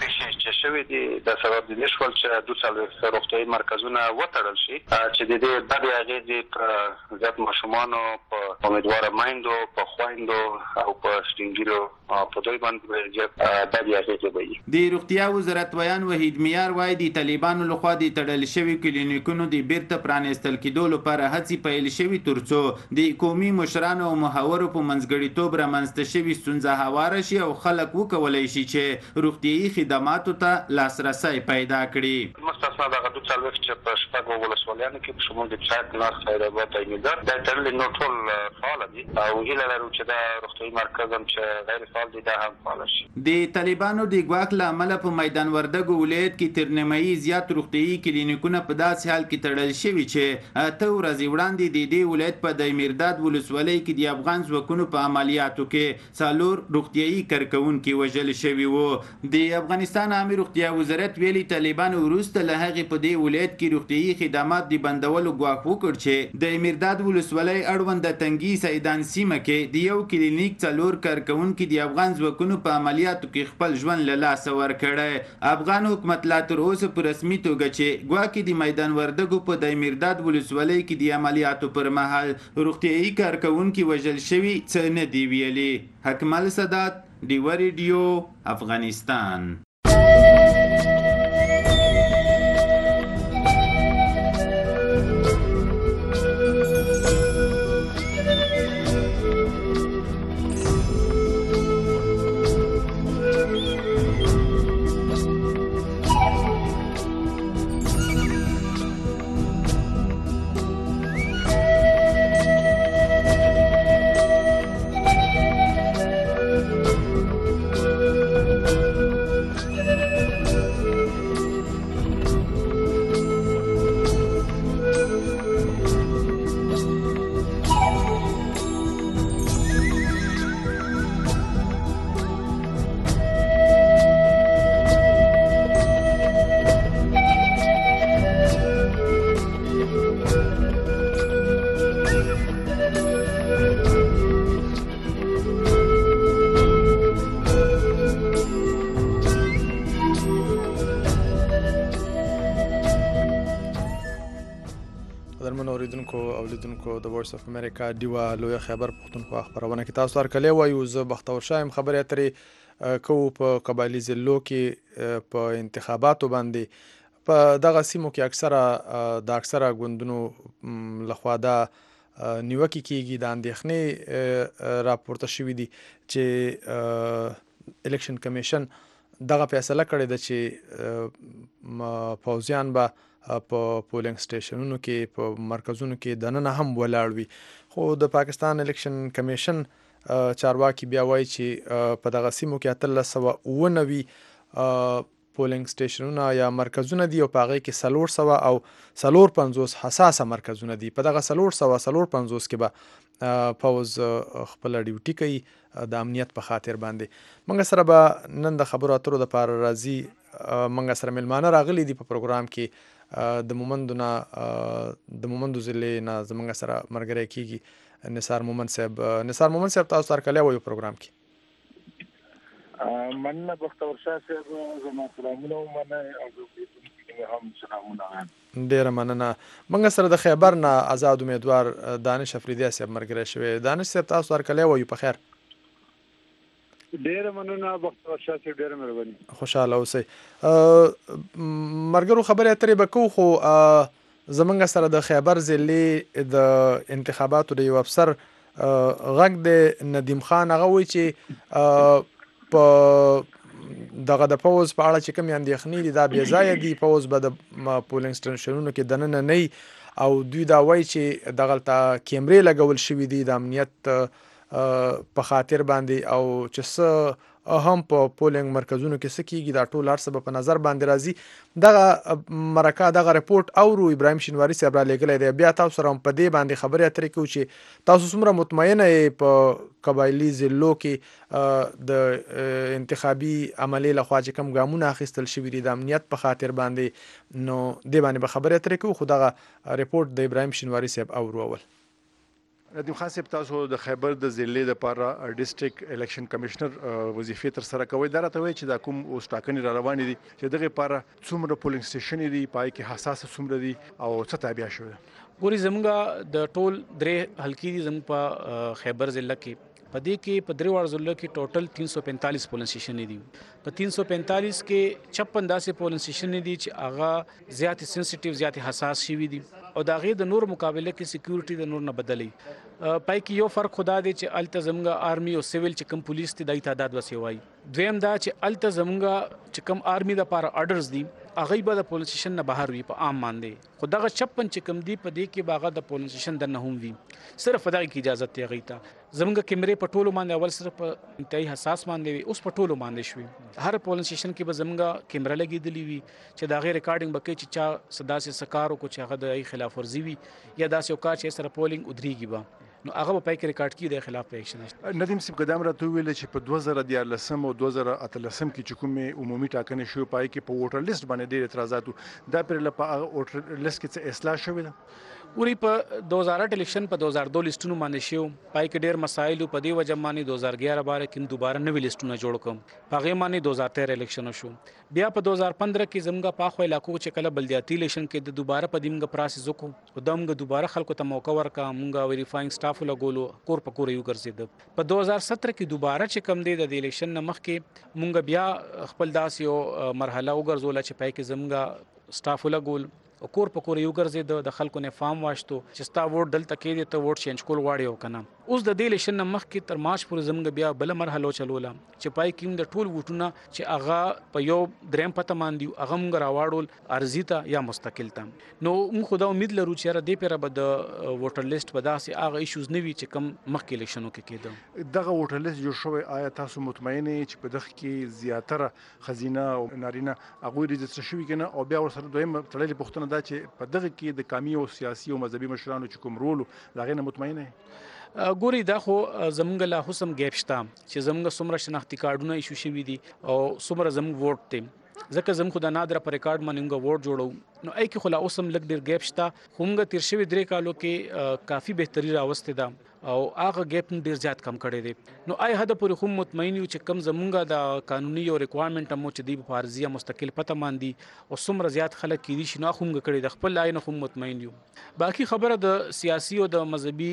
چې شوي دي د سبب د دې شول چې دوه څلوېښت روغتیايي مرکزونه وتړل شي چې د دې بدې اغېزې په زیات ماشومانو، په امیدواره میندو، په خویندو او په سپین په دوی باندې زیات بدې اغېزې به وي. د روغتیا وزارت ویان وحید میار وایي د طالبانو لخوا د تړل شوي کلینیکونو د بیرته پرانیستل کېدو لپاره هڅې پیل شوي ترڅو د قومي مشرانو او محورو په منځګړیتوب رامنځته شوي ستونزه هواره شي او خلک وکولی شي چې روغتیايي خدماتو ته لاسرسی پیدا کړي. مستثنا دغه دوه څلوېښت چې په شپږو ولسوالیانو کې په شمول د چاک، ناس، خیرآباد او میدان دا تړلې نور ټول فعاله دي او هیله لرو چې دا روغتیايي مرکز هم چې غیر فعال دي دا هم فعاله شي. د طالبانو د ګواښ له امله په میدان وردګو ولایت کې تر نیمایي زیات روغتیايي کلینیکونه په داسې حال کې تړل شوي چې اته ورځې وړاندې د دې ولایت په دایمیرداد ولسوالۍ کې د افغان ځواکونو په عملیاتو کې څلور روغتیايي کارکوونکي وژل شوي وو. د افغانستان عامې روغتیا وزارت ویلي طالبانو وروسته له هغې په دې ولایت کې روغتیايي خدمات د بندولو ګواښ وکړ چې د دایمیرداد ولسوالۍ اړوند د تنګي سیدان سیمه کې د یو کلینیک څلور کارکوونکي د افغان ځواکونو په عملیاتو کې خپل ژوند له لاسه ورکړی. افغان حکومت لا تر اوسه په رسمي توګه چې ګواکې د میدان وردګو په دایمیرداد ولسوالۍ کې د عملیاتو پر مهال روغتیايي کارکوونکي وژل شوي څه نه دي ویلي. حکمل سادات، ډیوه ریډیو، افغانستان. درمن اوریدونکو او لیدونکو د وایس اف امریکا دیوا لوی خبر پښتونخوا خبرونه کې تاسو هرکلی وایو زه بختور شایم خبرې اترې کوو په قبایلي ضلعو کې په انتخاباتو باندې په دغه سیمو کې اکثره د اکثره ګوندونو لخوا دا نیوکې کېږي د اندېښنې راپورته شوي دي چې الیکشن کمیشن دغه فیصله کړې ده چې پوځیان به په پولینګ سټیشنونو کې په مرکزونو کې دننه هم ولاړ وي خو د پاکستان الیکشن کمیشن چارواکي بیا وایي چې په دغه سیمو کې اتلس سوه اووه نوي پولینګ سټیشنونه یا مرکزونه دي او په هغې کې څلور سوه او څلور پنځوس حساسه مرکزونه دي په دغه څلور سوه څلور پنځوس کې به پوځ خپله ډیوټي کوي د امنیت په خاطر باندې موږ سره به نن د خبرو اترو دپاره راځي موږ سره میلمانه راغلي دي په پروګرام کې د مومندو نه د مومندو ضلعې نه زموږ سره ملګری کېږي نثار مومند صاحب نثار مومند صاحب تاسو ته هرکلی وایو پروګرام کې مننه بختور شاه صاحب زما سلامونه ومنئ او د هم سلامونه ډېره مننه موږ سره د خیبر نه آزاد امیدوار دانش افریدی صاحب ملګری شوی دانش صاحب تاسو ته هرکلی وایو په خیر ډېره مننه بختور شاه صاحب ډېره مهرباني خوشحاله اوسئ ملګرو خبرې اترې به کوو خو زموږ سره د خیبر ضلعې د انتخاباتو د یو افسر غږ د ندیم خان هغه وایي چې په دغه د پوز په اړه چې کوم اندېښنې دي دا بې ځایه دي پوز به د پولینګ سټیشنونو کې دننه نه او دوی دا وایي چې دغلته کیمرې لګول شوي دي د امنیت په خاطر باندې او چې څه هم په پولینګ مرکزونو کې څه کېږي دا ټول هر څه به په نظر باندې راځي دغه مرکه دغه رپورټ اورو ابراهیم شینواري صاحب رالیږلی دی بیا تاسو سره هم په دې باندې خبرې اترې کوو چې تاسو څومره مطمئنه یې په قبایلي ضلعو کې د انتخابي عملې لخوا چې کوم ګامونه اخیستل شوي دي د امنیت په خاطر باندې نو دې باندې به خبرې اترې کوو خو دغه رپورټ د ابراهیم شینواري صاحب اورو اول ندیم خان صاحب تاسو د خیبر د ضلعې لپاره ډیسټریکټ الیکشن کمیشنر وظیفې تر سره کوي دا راته وایي چې دا کوم اوس ټاکنې را روانې دي چې دغه لپاره څومره پولینګ سټیشنې دي پای کې حساسه څومره دي او څه تابع شوی ګوري زموږ د ټول درې حلقې دي زموږ په خیبر ضلع کې په دې کې په درې واړو ضلعو کې ټوټل تین سو پینتالیس پولینګ سټیشنې دي په تین سو پینتالیس کې چھپن داسې پولینګ سټیشنې دي چې هغه زیاتې سنسټیو زیاتې حساس شوي دي او د هغې د نور مقابله کې سکیورټي د نور نه بدلې پای کې یو فرق خدا دی چې الته زموږ آرمي او سیویل چې کوم پولیس دي دای تعداد وسې وایي دویم دا چې الته زموږ چې کوم آرمي د پاره اډرز دي هغه به د پولیس سټیشن نه بهر وي په عام باندې خو دغه چھپن چې کوم دي په دې کې باغه د پولیس سټیشن د نه هم وي صرف دغه کی اجازه ته غي تا زموږ کیمرې په ټولو باندې اول صرف په انتهایی حساس باندې وي اوس په ټولو باندې شوي هر پولیس سټیشن کې به زموږ کیمرې لګېدلې وي چې دا غیر ریکارډینګ بکې چې چا صدا سي سکارو کو چې هغه د خلاف ورزي وي یا داسې یو کار چې سره پولینګ ودرېږي به نو هغه په پای کې ریکارډ کړي د خلاف ریاکشن ندیم صاحب قدم راته ویل چې په دوه زره دیارلسم او دوه زره اتلسم کې چې کومې عمومي ټاکنې شوې پای کې په ووټر لیست باندې ډېر اعتراضات دا پر لپاره ووټر لیست کې څه اصلاح شوې ده وري په دو هزار آٹھ الیکشن په دو هزار دو لیستونو باندې شو پای کې ډېر مسایل په دې وجه باندې دو هزار گیارہ باره کې دوباره نوې لیستونه جوړ کوم په هغه باندې دو هزار تیرہ الیکشن شو بیا په دو هزار پندرہ کې زموږ په خو علاقو چې کله بلدیاتي الیکشن کې د دوباره په دیمګه پروسس وکړو او دمګه دوباره خلکو ته موقع ورکا مونږه ویریفاینګ سټاف لګولو کور په کور یو ګرځید په دو هزار سترہ کې دوباره چې کم دی د الیکشن نه مخکې مونږ بیا خپل داس یو مرحله وګرځول چې پای کې زموږ سټاف لګول او کور په کور یو ګرځید د خلکو نه فارم واشتو چې ستا ووټ دلته کې دي ته ووټ چینج کول غواړي او کنه اوس د دې الیکشن نه مخکې تر مارچ پورې زموږ بیا بل مرحله چلوله چې پای کې د ټول ووټونه چې هغه په یو دریم پته باندې هغه موږ راوړل ارزي ته یا مستقل ته نو موږ خو دا امید لرو چې را دې پیره به د ووټر لیست په داسې هغه ایشوز نه وي چې کم مخکې الیکشنو کې کېده دغه ووټر لیست جوړ شوی آیا تاسو مطمئن یې چې په دغه کې زیاتره خزینه او نارینه هغوی رجسټر شوي که نه او بیا ورسره دویمه تړلې پوښتنه دا چې په دغه کې د قومي او سیاسي او مذهبي مشرانو چې کوم رول د هغې نه مطمئن یې ګوري دا خو زمونږ لا حسم ګیپ شته چې زمونږ څومره شناختي کارډونه ایشو شوي دي او څومره زمونږ ووټ دی ځکه زموږ خو د نادره په ریکارډ باندې موږ ووټ جوړو نو اې کې خلا اوسم لګ ډیر ګیپ شته همغه تیر شوی درې کالو کې کافي بهتري راوسته ده او هغه ګیپ ډیر زیات کم کړی دی نو آی هدا پورې هم مطمئن یو چې کم زمونږه د قانوني او ریکوایرمنټ مو چې دی په فرضیه مستقل پته ماندي او څومره زیات خلک کې دي شنو هم کړی د خپل آی نه هم مطمئن یو باقي خبره د سیاسي او د مذهبي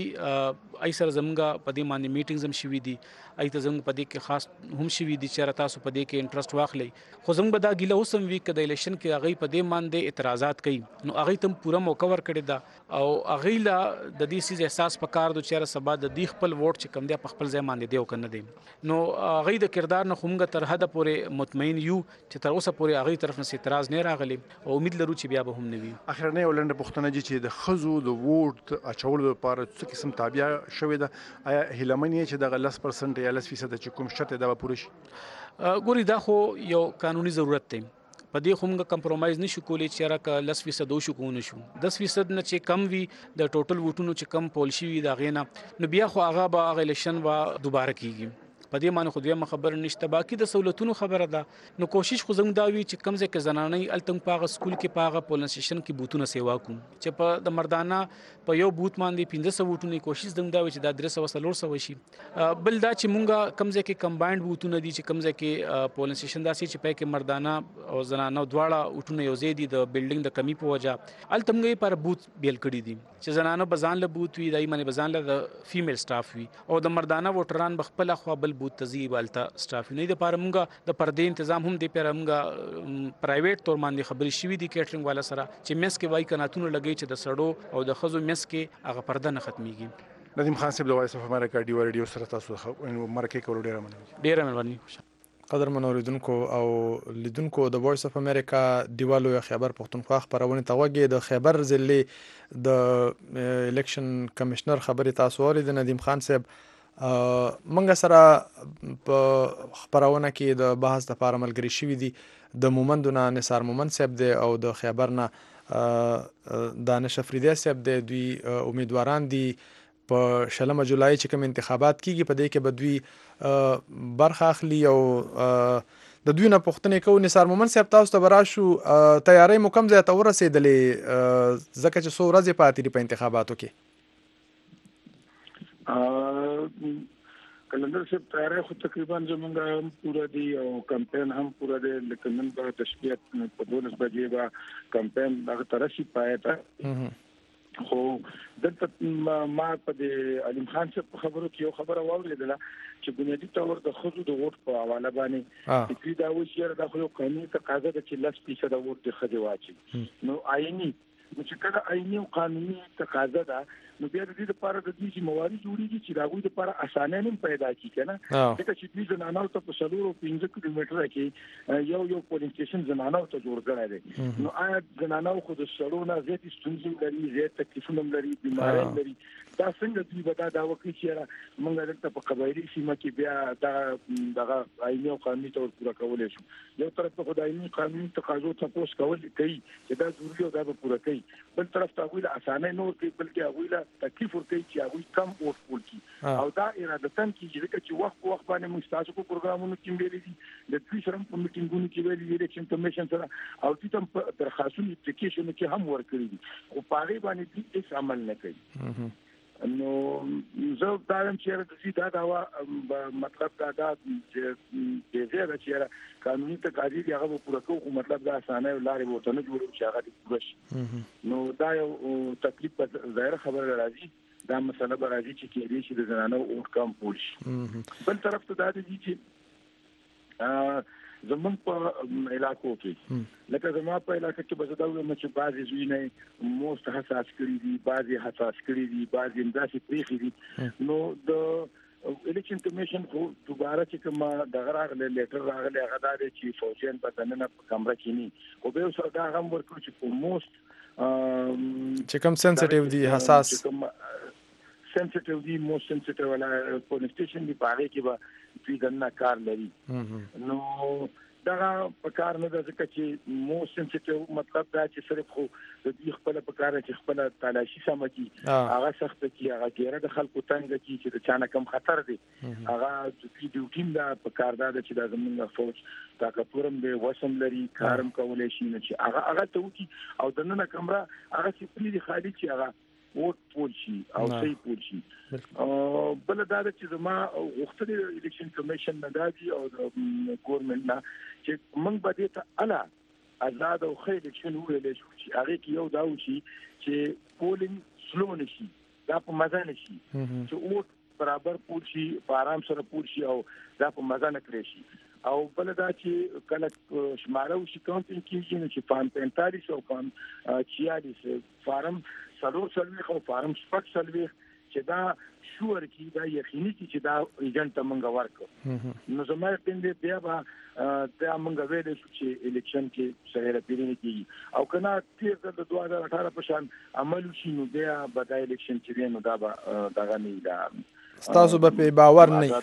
ای سره زمونږه په دې باندې میټینګز هم شوي دي ای ته زمونږ په دې کې خاص هم شوي دي چې تاسو په دې کې انټرست واخلئ خو زمونږ به دا ګیله اوسم وي که د الیکشن کې هغوی په دې باندې اعتراضات کوي نو هغوی ته هم پوره موقع ورکړې ده او هغوی له د دې څیز احساس پکار دی چې سبا د دې خپل ووټ چې کم دی په خپل ځای باندې دی او کنه دی نو هغوی د کردار نه خو تر حده پورې مطمئن یو چې تر اوسه پورې هغوی طرف نه اعتراض نه راغلی او امید لرو چې بیا به هم نه وي اخرنۍ او لنډه پوښتنه دي چې د ښځو د ووټ اچولو لپاره څه قسم تابع شوې ده آیا هیله من یې چې دغه لس پرسنټ یا لس فیصده چې کوم شرط دی دا به پوره شي ګوري دا خو یو قانوني ضرورت دی په دې خو موږ کمپرومایز نشو کولی چې راکه لس فیصد وشو کو نشو دس فیصد نه چې کم وي د ټوټل ووټونو چې کم پول شي وي دا غینا نو بیا خو هغه به هغه الیکشن به دوباره کیږي په دې معنی خو دوی خبر نشته باقي د سہولتونو خبره ده نو کوشش خو زموږ دا وی چې کم ځکه زنانې التم پاغه سکول کې پاغه پولن سټیشن کې بوتونه سیوا کوم چې په د مردانه په یو بوت باندې پنځه سوه ووټونه کوشش زموږ دا وی چې دا درې سوه څلور سوه شي بل دا چې مونږه کم ځکه کمباینډ بوتونه دي چې کم ځکه پولن سټیشن داسې چې پکې مردانه او زنانه دواړه وټونه یو ځای دي د بلډینګ د کمی په وجه التم غي پر بوت بیل کړی دي چې زنانه بزان له بوت وی دای منی بزان له فیمیل سټاف وی او د مردانه ووټران بخپل خو بل بوت تزیب الته سټاف نه د پاره مونږه د پردې تنظیم هم دی پر مونږه پرایویټ تور باندې خبرې شوې دي کیټرینګ والا سره چې مس کې وای کناتونه لګي چې د سړو او د خزو مس کې هغه پرده نه ختميږي ندیم خان صاحب د وایس اف امریکا ډیو ریډیو سره تاسو مرکه کول ډیره مننه ډیره مهرباني قدر منوریدونکو او لیدونکو د وایس اف امریکا دیوالو خبر پښتونخوا خبرونه توګه د خبر ضلع د الیکشن کمشنر خبري تاسو ورید ندیم خان صاحب منګه سره په خبرونه کې د بحث لپاره ملګری شوی دي د مومندونه نثار مومند صاحب دی او د خبر نه دانش افریدی صاحب دی دوی امیدواران دي په شلمه جولای چې کوم انتخابات کیږي په دې کې به دوی برخه اخلي او د دوی نه پوښتنه کوي نثار مومند صاحب تاسو ته براشو تیاری مو کم ځای ته ورسېدلې ځکه چې څو ورځې پاتې دي په انتخاباتو کې کلندر صاحب تیاری خو تقریبا زمونږ هم پوره دی او کمپین هم پوره دی لیکن نن به د شپې په دولس بجې به کمپین دغه ترشي پای ته خو دلته ما په د علیم خان صاحب خبرو کې یو خبره واورېدله چې بنیادي تور د خزو د ووټ په حواله باندې چې دا وشي دا خو یو قانوني تقاضا ده چې لس فیصد ووټ د خځې واچي نو آئینی نو چې کله آئینی او قانوني تقاضا ده نو بیا د دې لپاره د دې موارد جوړیږي چې دا غوي لپاره اسانه نه پیدا کیږي نه ځکه چې دې زنانو ته په سلور او پنځه کیلومتره کې یو یو پولینګ سټیشن زنانو ته جوړ کړی دی نو آیا زنانو خو د سړو نه زیات ستونزې لري زیات تکلیفونه لري بیماری لري دا څنګه دوی به دا دا وکړي چې موږ دلته په قبایلی سیمه کې بیا دا دغه آئینی او قانوني تور پوره کولای شو یو طرف ته خدایي قانوني تقاضو تاسو کول کوي چې دا ضروري او دا به پوره کوي بل طرف ته غوښله اسانه نور کوي بلکې غوښله تکلیف ورکوي چې هغه کم ووټ پول کی او دا اراده تن کیږي چې وخت په وخت باندې موږ تاسو کو پروګرامونو کې ویلي دي د دوی سره په میټینګونو کې ویلي دي الیکشن کمیشن سره او دې تم درخواستونه اپلیکیشن کې هم ورکړي دي او پاره باندې دې هیڅ عمل نه کوي نو زه دا هم چې د دې دا دا مطلب دا دا چې دغه چې قانوني تقاضي دی هغه پوره کوو مطلب دا اسانه لارې وته نه جوړو چې هغه دې پوره شي نو دا یو تکلیف په ظاهر خبره راځي دا مسله به راځي چې کېږي چې د زنانو ووټ کم پول شي بل طرف ته دا دي چې زمون په علاقو کې لکه زما په علاقې کې به دا وایي چې بعضی زوی نه موست حساس کړي دي بعضی حساس کړي دي بعضی انداسې پریخي دي نو د الیکشن کمیشن خو دوباره چې کومه دغه راغله لیټر راغله هغه دا چې فوجین په دننه په کمره کې نه خو به سره دا هم ورکړي چې په موست چې کوم سنسټیو دي حساس سنسټیو دي موست سنسټیو ولا پولینګ سټیشن دی پاره کې به دوی دنه کار لري نو دا په کار نه ده ځکه چې مو سنسټیو مطلب دا چې صرف خو د دې خپل په کار چې خپل تلاشي سم کی هغه سخت کی هغه ګیره د خلکو تنګ کی چې د چانه کم خطر دی هغه د ډیوټیم دا په کار دا چې د زمونږ فوج طاقتورم دی وسم لري کارم کولای شي نه چې هغه هغه ته وکی او د نن کمره هغه چې پلی خالي چې هغه ووټ پول شي او صحیح پول شي بل دا چې زما غوښتل الیکشن کمیشن نه دادي او د ګورنمنت نه چې موږ به دې ته الا آزاد او خیر الیکشن ویل شو چې هغه کې یو دا و چې پولینګ سلو نشي دا په مزه نشي چې ووټ برابر پول شي په آرام سره پول شي او دا په مزه نه کړی شي او بل دا چې کله شماره وشي کاونټینګ کیږي نو چې فارم پینتالیس او فارم چھیالیس فارم څلور څلوېښت او فارم شپږ څلوېښت چې دا شور کی دا یقیني کی چې دا ایجنټ منګه ورکو نو زما یقین دی بیا به دا منګه ویل شو چې الیکشن کې سره پیرینه کیږي او کنا تیر د دوه هزار اٹھارہ په شان عمل شي نو بیا به دا الیکشن چې نو دا به دغه نه دا تاسو به په باور نه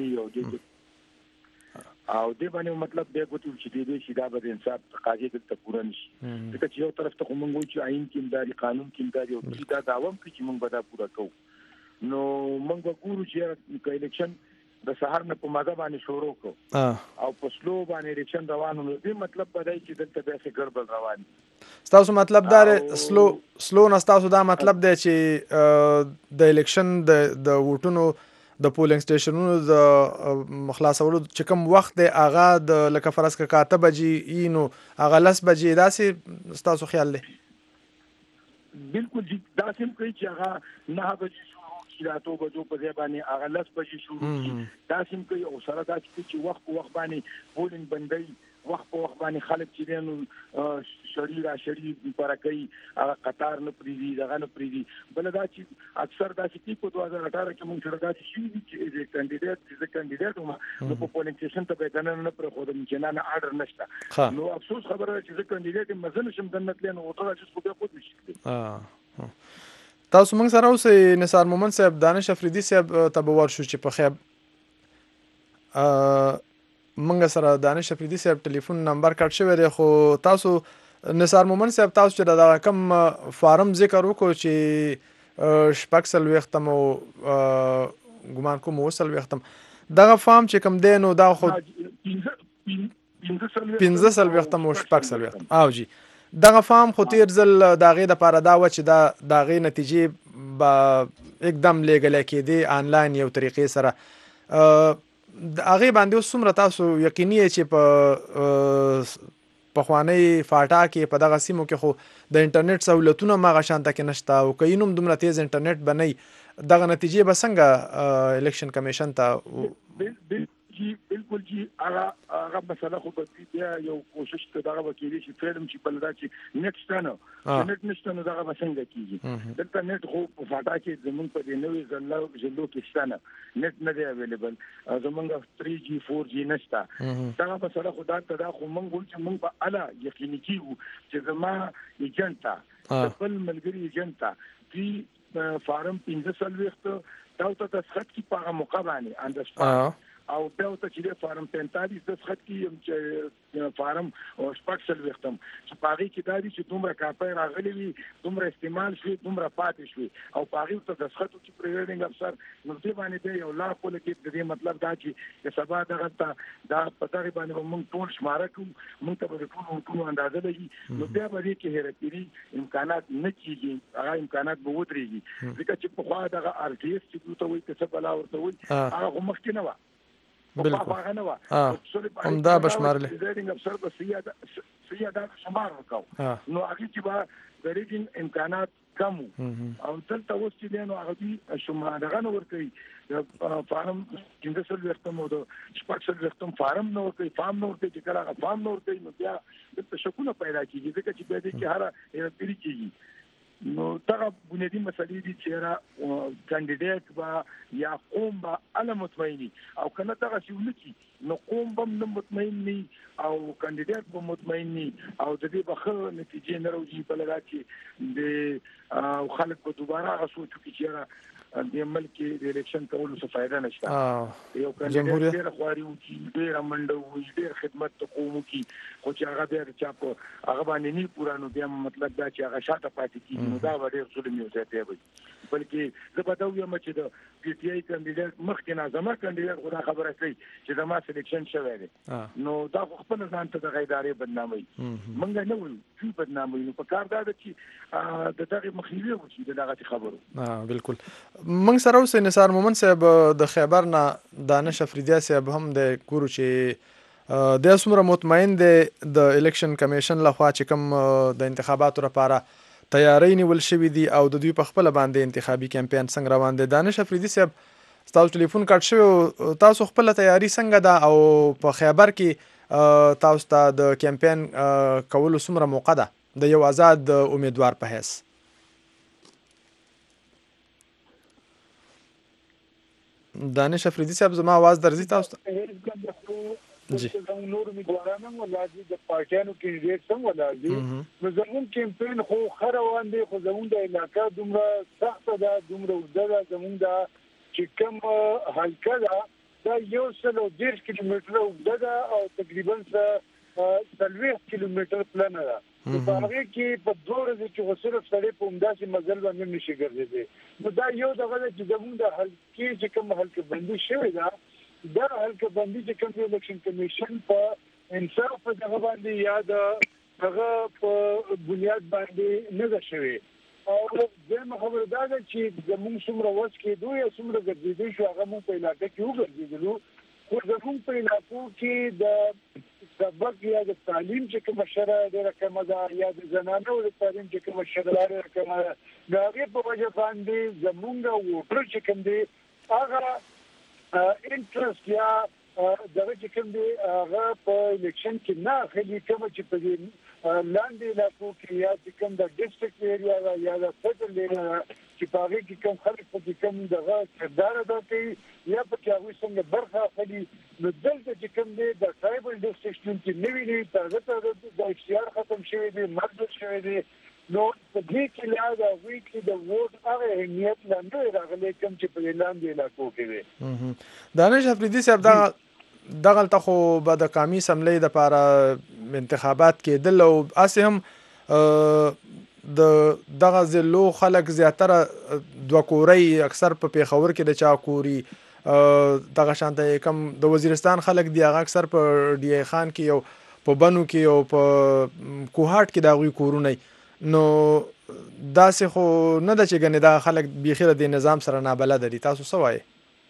او دې باندې مطلب دی کوم چې دې دې شیدا به انصاف تقاضې ته پوره نشي ځکه چې یو طرف ته موږ وایو چې آئین کې امداري قانون کې امداري او چې دا داوم کې چې موږ به دا پوره کوو نو موږ وګورو چې الیکشن د سهار نه په ماده باندې شروع کو او په سلو باندې الیکشن روانو نو دې مطلب به دی چې دلته به څه ګډوډ روان دي تاسو مطلب دا سلو سلو نه تاسو دا مطلب دی چې د الیکشن د د ووټونو د پولینګ سټیشنونو د خلاصولو چې کوم وخت دی هغه د لکه فرض کړه کاته بجې نو هغه لس بجې داسې ستاسو خیال دی بالکل داسې کوي چې هغه نه بجې شروع شي راتو بجو په ځای باندې هغه لس بجې شروع شي داسې کوي او سره داسې چې وخت په وخت باندې پولینګ بندي وخت په وخت باندې خلک چې نو شری را شری پر کوي هغه قطار نه پریدي دغه نه پریدي بل دا چې اکثر دا چې په دوه هزار اٹھارہ کې موږ سره دا چې چې کاندیدټ چې کاندیدټ نو په پولینګ سټیشن ته به کنه نه پر خو د مجنان اډر نشته نو افسوس خبره چې چې کاندیدټ مزل شم دنت لنه او ټول چې خو به خود نشي اه تاسو موږ سره اوس نثار مومن صاحب دانش افریدي صاحب تبور شو چې په خیب ا منګه سره دانش افریدي صاحب ټلیفون نمبر کټ شوی دی خو تاسو نثار مومن صاحب تاسو چې دا کم فارم ذکر وکړو چې شپږ څلوېښتم او ګمان کوم اوه څلوېښتم دغه فارم چې کوم دی نو دا خو پنځه څلوېښتم او شپږ څلوېښتم او جی دغه فارم خو تیر ځل د هغې دپاره دا وه چې دا د هغې نتیجې به اکدم لیږلی کېدې آنلاین یو طریقې سره د هغې باندې اوس څومره تاسو یقیني چې په پخوانۍ فاټا کې په دغه سیمو کې خو د انټرنیټ سهولتونه هماغه شانته کې نشته او که یې هم دومره تیز انټرنیټ به نه دغه نتیجې به څنګه الیکشن کمیشن ته بالکل جی هغه هغه مسله خو به بیا یو کوشش ته دغه وکیلی شي فلم چې بل دا چې نیکسټ نه نیټ نشته نو دغه څنګه کیږي دلته نیټ خو په فاټا کې زمون په دې نوې ځلو ځلو کې شته نه نیټ نه دی اویلیبل زمونږ تھری جی فور جی نشته دغه مسله خو دا ته دا خو مونږ ول چې مونږ په اعلی یقیني کیو چې زما ایجنټا خپل ملګری ایجنټا دی فارم پنځه څلوېښت دا ته تسخط کی په موقع باندې اندسپا او بیا ته چې فارم پینتالیس د خط کې چې فارم او شپږ څلوېښتم چې پاغي کې دا دي چې دومره کاپي راغلي وي دومره استعمال شي دومره پاتې شي او پاغي ته د خط کې پریویډینګ افسر نو دې باندې یو لا په لګي د دې مطلب دا چې سبا دغه دا پتا ری باندې موږ ټول شماره کوو موږ ته به ټول ټول اندازه لګي نو بیا به دې کې هرپيري امکانات نه کیږي هغه امکانات به ودرېږي ځکه چې په خوا دغه ار ټي اس چې دوی ته څه بلا ورته وي هغه مخکې نه و بالکل هم دا بشمارله ریډینګ افسر به سیاده سیاده شمار وکاو نو هغه چې با د ریډینګ امکانات کم او دلته اوس چې نو هغه شمار غن ورته فارم څنګه سره وختم او د شپږ سره وختم فارم نو کوي فارم نو ته چې کله فارم نو کوي نو بیا د شکونه پیدا کیږي ځکه چې به دې کې هر یو پیری کیږي نو دا بنیادی مسلې دي چې را کاندیدټ با یا قوم با علم مطمئنی او کنه دا شي کی نو قوم بم نه مطمئن ني او کاندیدټ به مطمئن ني او د دې بخښه نتیجې نه راوځي بل راځي د خلک په دوباره غوښتو کې چې د ملک د الیکشن کولو څه فائدہ نشته. یو جمهوریت ډېر خواري وکي ډېر منډه وي ډېر خدمت ته قوم وکي خو چې هغه ډېر چا په هغه باندې نه پورانو بیا مطلب دا چې هغه شاته پاتې کیږي نو دا ډېر ظلم یو ځای دی. بلکې زه به دا وایم چې د پی ټی آی کاندیدټ مخکې ناظمه کاندیدټ خو دا خبره کوي چې زما سلیکشن شوی دی نو دا خو خپل ځان ته د غیدارې بدنامي مونږ نه وایو چې بدنامي نو په کار دا ده چې د دغه مخنیوي وشي د دغه خبرو. ها بالکل. موږ سره اوس نثار مومن صاحب د خیبر نه دانش افریدی صاحب هم د ګورو چې د اسمره مطمئن دی د الیکشن کمیشن لخوا چې کوم د انتخاباتو لپاره تیاری نیول شوی دی او د دوی په خپل باندې انتخابي کمپاین څنګه روان دی. دانش افریدی صاحب تاسو ټلیفون کټ شوی تاسو خپل تیاری څنګه ده او په خیبر کې تاسو ته د کمپاین کولو څومره موقع ده د یو آزاد امیدوار په حیث؟ دانش افریدی صاحب زما आवाज درځي تاسو ته؟ جی نور امیدواران هم ولادي د پارټیانو کینډیډیټ هم ولادي نو زموږ کمپاین خو خره روان دي خو زموږ د علاقې دومره سخت ده دومره وده ده زموږ د چې کوم حلقه ده دا یو سل او دېرش کیلومتره وده ده او تقریبا څلوېښت کیلومتره پلنه ده. په هغې کې په دوه ورځې کې خو صرف سړی په همداسې مزل باندې نشي ګرځېدی نو دا یو دغه ده چې زموږ د حلقې چې کوم حلقه بندي شوې ده دا حلقه بندي چې کوم الیکشن کمیشن په انصاف په دغه باندې یا د هغه په بنیاد باندې نه ده شوې او زموږ خبره دا ده چې زموږ څومره وس کېدو یا څومره ګرځېدی شو هغه موږ په علاقه کې وګرځېدلو خو زموږ په علاقو کې د سبق یا د تعلیم چې کومه شرع ډېره کمه ده یا د زنانو د تعلیم چې کومه شرع ډېره کمه ده د هغې په وجه باندې زموږ ووټر چې کوم دی هغه انټرست یا دغه چې کوم دی هغه په الیکشن کې نه اخلي کومه چې په دې لاندې علاقو کې یا چې کوم د ډسټرکټ ایریا ده یا د فیډرل ایریا چې په هغې کې کوم خلک پکې کوم دغه کردار ادا کوي یا پکې هغوی څنګه برخه اخلي نو دلته چې کوم دی د ټرایبل ډسټرکټ کې نوي نوي تازه تازه د اختیار ختم شوی دی مرګ شوی دی نو په دې کې لا د هغوی کې د ووټ هغه اهمیت لا نه دی راغلی کوم چې په لاندې علاقو کې دی. دانش افریدي صاحب دغه دغلته خو به د قومي اسمبلۍ دپاره انتخابات کېدل او هسې هم د دغه ضلعو خلک زیاتره دوه کورۍ اکثر په پېښور کې د چا کوري دغه شانته کوم د وزیرستان خلک دي هغه اکثر په ډي ای خان کې او په بنو کې او په کوهاټ کې د هغوی کورونه نو داسې خو نه ده چې ګنې دا خلک بیخي د نظام سره نابلده دي. تاسو څه وایئ؟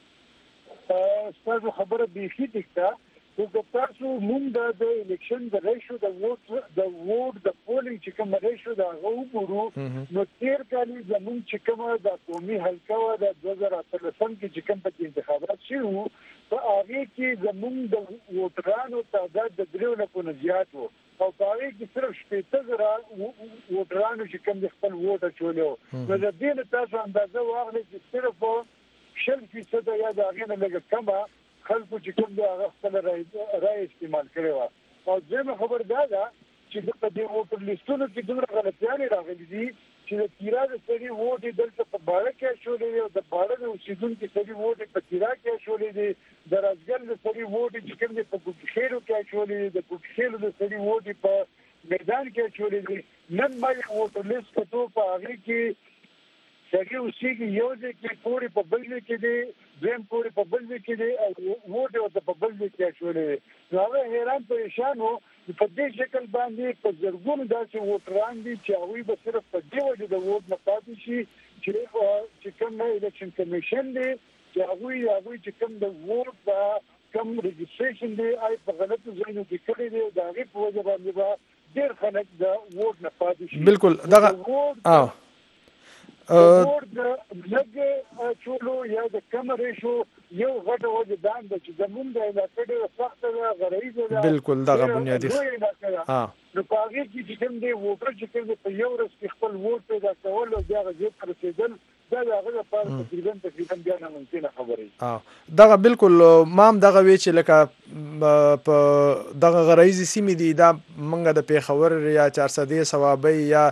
ستاسو خبره بیخي ټیک ده خو که تاسو مونږ د الیکشن د ریشو د ووټ د ووټ د پولینګ چې کوم ریشو د هغه وګورو نو تېر کال زموږ چې کومه د قومي حلقه وه د دوه زره اتلسم کې چې کوم پکې انتخابات شوي وو په هغې کې زموږ د ووټرانو تعداد د دریو لکو نه زیات و او په هغې کې صرف شپېته زره ووټرانو چې کوم د خپل ووټ اچولی و نو د دې نه تاسو اندازه واخلئ چې صرف شل فیصده یا د هغې نه لږه کمه خلکو چې کوم دی هغه خپله رایه استعمال کړې وه او دویمه خبر دا ده چې په دې ووټر لیستونو کې دومره غلطیانې راغلي دي چې د تیرا د سړي ووټ یې دلته په باړه کې اچولی دی او د باړه د اوسېدونکي سړي ووټ یې په تیرا کې اچولی دی د رازګل د سړي ووټ یې چې کوم دی په کوکخیلو کې اچولی دی د کوکخیلو د سړي ووټ یې په میدان کې اچولی دی. نن ما یو ووټر لیست کتو په هغې کې سړي اوسېږي یو ځای کې کور یې په بل ځای کې دی دویم کور یې په بل ځای کې دی او ووټ یې ورته په بل ځای کې اچولی دی نو هغه حیران پریشان و په دې شکل باندې په زرګونو داسې ووټران دي چې هغوی به صرف په دې وجې د ووټ نه پاتې شي چې چې کوم الیکشن کمیشن دی چې هغوی هغوی چې کوم د ووټ د کوم رجسټریشن دی هغه په غلطو ځایونو کې کړی دی د هغې په وجه باندې به ډېر خلک د ووټ نه پاتې شي. بالکل دغه ووټ د لږ چولو یا د کم ریشو یو غټه وجه دا ده چې زموږ د علاقې ډېره سخته ده غریزه ده بالکل دغه بنیادي نو په هغې کې چې کوم دی ووټر چې کوم دی په یو ورځ کې خپل ووټ پیدا کول او بیا هغه ځای ته رسېدل دا د هغه لپاره تقریبا تقریبا بیا ناممکنه خبره وي. دغه بالکل ما هم دغه وی چې لکه په دغه غریزي سیمې دي دا موږ د پېښور یا چارسدې صوابۍ یا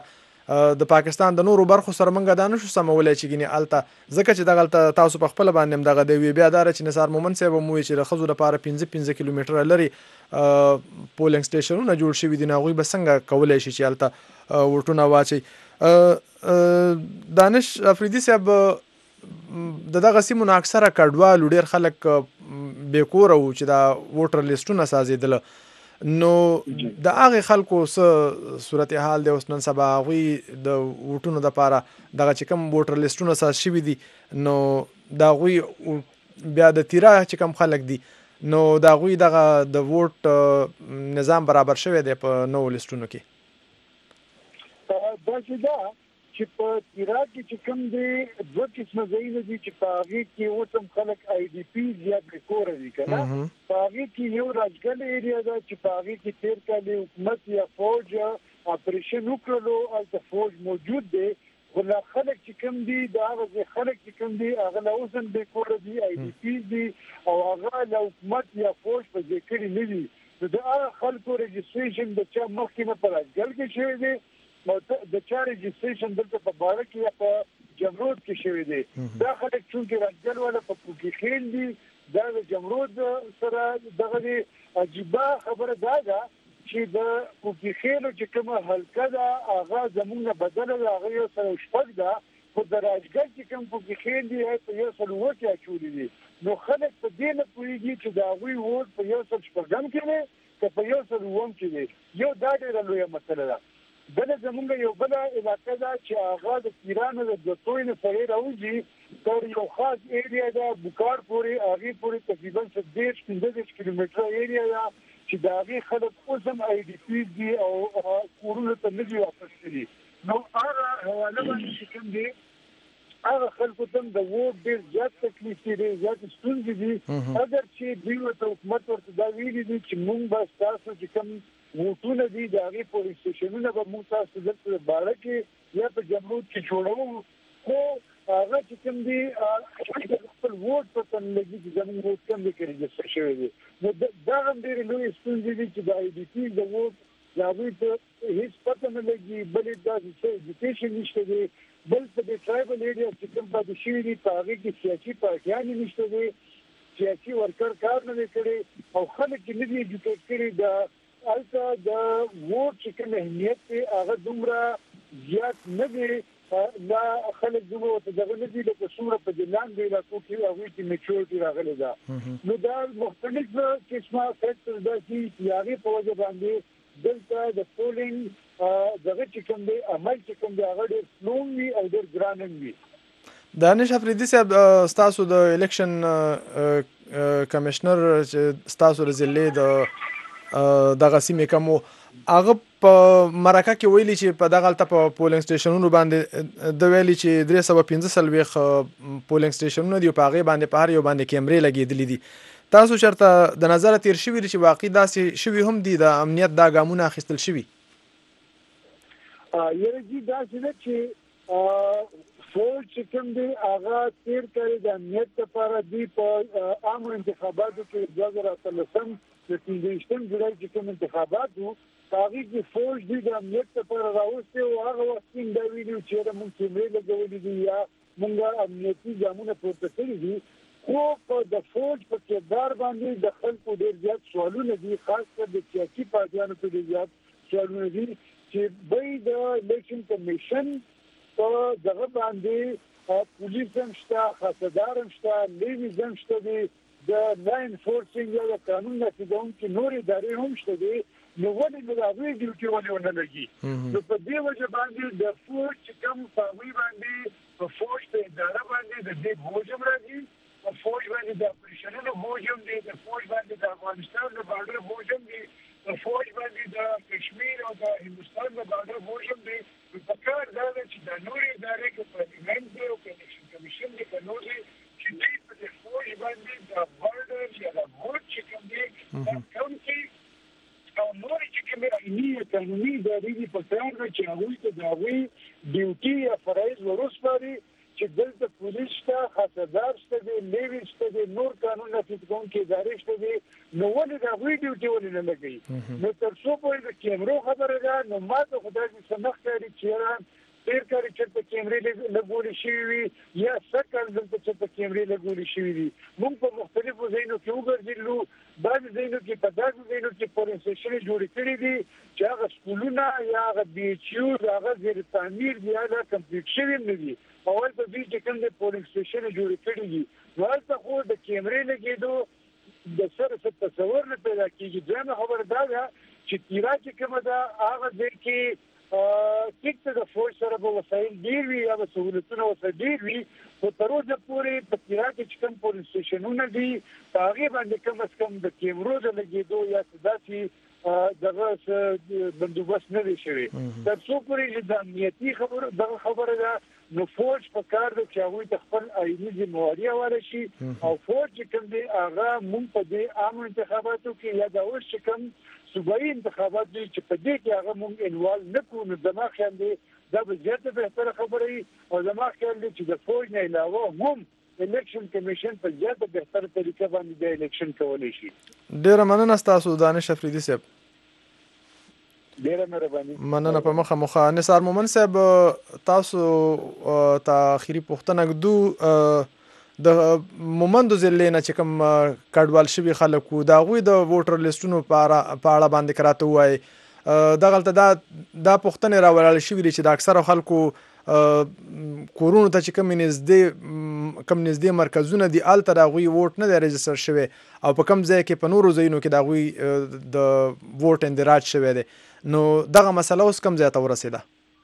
د پاکستان د نورو برخو سره منګه دا نشو سمولای چې ګینه الته ځکه چې دغه تاسو په خپل باندې دغه د وی بیا دار چې نثار مومن صاحب مو چې د خزو لپاره پنځه پنځه کیلومتره لري پولینګ سټیشنونه جوړ شوي دي ناغوي بسنګ کولای شي چې الته ورټونه واچي دانش افریدي صاحب د دغه سیمو اکثره کډوال ډیر خلک بیکور او چې دا ووټر لیستونه سازیدل نو د هغه خلکو څه صورتحال دی اوس نن سبا غوي د ووټونو د لپاره دغه چې کوم ووټر لیستونه ساز شوي دي نو دا غوي بیا د تیرا چې کوم خلک دي نو دا غوي دغه د ووټ نظام برابر شوی دی په نو لیستونو کې دا چې دا چې په تیرا کې چې کوم دی دوه قسمه ځایونه دي چې په هغه کې اوسم خلک آی ډي پی یا بیکور دي کنه په هغه کې یو راځګل ایریا ده چې په هغه کې تیر کال حکومت یا فوج اپریشن وکړلو او د فوج موجود دی ولا خلک چې کوم دي دا هغه خلک چې کوم دي هغه له اوسم بیکور دي آی ډي پی دي او هغه له حکومت یا فوج په ذکر نه دي دا هغه خلکو رجسټریشن د چا مخکې په راځګل کې شوی دی د چا رجسټریشن دلته په باره کې یا په جمرود کې شوی دی دا خلک چې راځل ولا په پوکي خېل دي دا د جمرود سره دغه عجیبه خبره دا ده چې د پوکي خېل چې کومه حلقه ده هغه زمونږ بدل هغه یو سره شپږ ده خو د راځګل چې کوم پوکي خېل دي په یو سره وکړي اچولي دي نو خلک په دې نه پوهېږي چې د هغوی ووټ په یو سره شپږم کې دی که په یو سره اووم کې دی یو دا ډېره لویه مسله ده بله زمونږ یو بله علاقه ده چې هغه د پیرانو د دوتوی نه سړی راوځي تر یو خاص ایریا ده بوکار پورې هغې پورې تقریبا څه دېرش پنځه دېرش کیلومتره ایریا ده چې د هغې خلک اوس هم آی ډي پي دي او کورونو ته نه دي واپس کړي نو هغه حواله باندې چې کوم دی هغه خلکو ته د ووټ ډېر زیات تکلیف دي ډېر زیات ستونزې دي اگر چې دوی ورته حکومت ورته دا ویلي دي چې مونږ به ستاسو چې کوم ووټونه دي د هغې پولیس سټیشنونه به مونږ تاسو دلته باره کې یا په جمرود کې جوړوو خو هغه چې کوم دي خپل ووټ په تن لګي چې زموږ ووټ کوم دی کې رجسټر شوی دی نو دا هم ډېرې لویې ستونزې دي چې د آی ډي پي د ووټ د هغوی ته هېڅ پته نه لګي بلې داسې څه ایجوکیشن نشته دی بل په دې ټرایبل ایریا چې کوم پاتې شوي دي په هغې کې سیاسي پارټیانې نشته دی سیاسي ورکر کار نه دی کړی او خلک چې نه دي ایجوکیټ کړي د هلته د ووټ چې کوم اهمیت دی هغه دومره زیات نه دی دا خلک دومره ورته دغه نه دي لکه څومره په دې لاندې علاقو کې هغوی کې میچورټي راغلې ده نو دا مختلف قسمه فیکټر ده چې د هغې په وجه باندې دلته د پولینګ دغه چې کوم دی عمل چې کوم دی هغه ډېر سلو وي او ډېر ګران هم وي دانش افریدي صاحب ستاسو د الیکشن کمشنر چې ستاسو د ضلعې د دغه سیمې کوم هغه په مرکه کې ویلي چې په دغه الته په پولینګ سټیشنونو باندې د ویلي چې درې سوه پنځه څلوېښت پولینګ سټیشنونه دي په هغې باندې په هر یو باندې کیمرې لګېدلې دي تاسو چېرته د نظره تیر شوي دي چې واقعي داسې شوي هم دي د امنیت دا ګامونه اخیستل شوي یاره جي داسې ده چې فوج چې کوم دی هغه تیر کړی د امنیت لپاره دوی په عامو انتخاباتو کې دوه زره اتلسم د پنځه جولای چې کوم انتخابات وو په هغې کې فوج دوی د امنیت لپاره راوستي او هغه وخت کې دا ویلي وو چې یاره مونږ کیمرې لګولي دي یا مونږ امنیتي ګامونه پورته کړي دي خو په د فوج په کردار باندې د خلکو ډېر زیات سوالونه دي خاص کر د سیاسي پارټیانو په ډېر زیات سوالونه دي چې بی د الیکشن کمیشن په دغه باندې پولیس هم شته خاصدار هم شته لیویز هم شته دي د لا انفورسینګ یا د قانون نافذوونکي نورې ادارې هم شته دي نو ولې نو د هغوی ډیوټي ولې ونه لګي نو په دې وجه باندې د فوج چې کوم په هغوی باندې په فوج په اداره باندې د دې بوج هم راځي په فوج باندې د اپریشنونو بوج هم دی د فوج باندې د افغانستان د بارډر بوج هم دی په فوج باندې د کشمیر او د هندوستان د بارډر بوج هم دی په کار دا ده چې د نورې ادارې که پارلمنټ دی او که الیکشن کمیشن دی که نور دی چې دوی په دې فوج باندې د بارډر یا د بوج چې کوم دی دا کم کړي او نورې چې کومې آئیني یا قانوني ادارې دي په کار ده چې هغوی ته د هغوی ډیوټي یا فرایض ور وسپاري چې دلته پولیس شته خاصدار شته دی لیویز شته دی نور قانون نافذ کوونکي ادارې شته دی نو ولې د هغوی ډیوټي ولې نه لګوي نو تر څو پورې د کیمرو خبره ده نو ما ته خو داسې څه نه ښکاري چې ډېر کاري چېرته کیمرې لګولې شوي وي یا سږ کال دلته چېرته کیمرې لګولې شوي دي. موږ په مختلفو ځایونو کې وګرځېدلو. بعضې ځایونو کې په داسې ځایونو کې پولینګ سټېشنې جوړې کړي دي چې هغه سکولونه یا هغه بي ایچ یو هغه زیر تعمیر دي، هغه کمپلیټ شوي هم نه دي. او هلته دوی چې کوم دی پولینګ سټېشنې جوړې کړي دي، نو هلته خو د کیمرې لګېدو د سره څه تصور نه پیدا کېږي. دویمه خبره دا ده چې تیرا چې کومه ده هغه ځای کې ټیک ته د فوج سره به وسایل ډېر وي یا به سهولتونه ورسره ډېر وي، خو تر اوسه پورې په تیرا کې چې کوم پولینګ سټېشنونه دي په هغې باندې کم از کم د کیمرو د لګېدو یا څه داسې دغه بندوبست نه دی شوی. تر څو پورې چې د امنیتي خبره دغه خبره ده، نو فوج په کار ده چې هغوی ته خپل آییني ذمهواري حواله شي او فوج چې کوم دی هغه مونږ په دې عامو انتخاباتو کې یا د اوس چې کوم صوبایي انتخابات دي چې په دې کې هغه مونږ انوالو نه کړو، نو زما خیال دی دا به زیاته بهتره خبره وي. او زما خیال دی چې د فوج نه علاوه هم الیکشن کمیشن په زیاته بهتره طریقه باندې د الیکشن کولی شي. ډېره مننه ستاسو دانش افریدي صاحب. ډېره مهرباني. مننه په مخه مخه. نثار مومن صاحب تاسو ته اخري پوښتنه ږدو د مومندو ضلع نه چې کوم کډوال شوي خلک وو د هغوی د ووټر لیسټونو په اړه باندې که راته ووایي دغلته دا دا پوښتنې راولاړې شوي دي چې د اکثرو خلکو کورونو ته چې کوم نږدې کوم نږدې مرکزونه دي هلته د هغوی ووټ نه دی رجسټر شوی او په کوم ځای کې په نورو ځایونو کې د هغوی د ووټ اندراج شوی دی. نو دغه مسله اوس کوم ځای ته ورسېده؟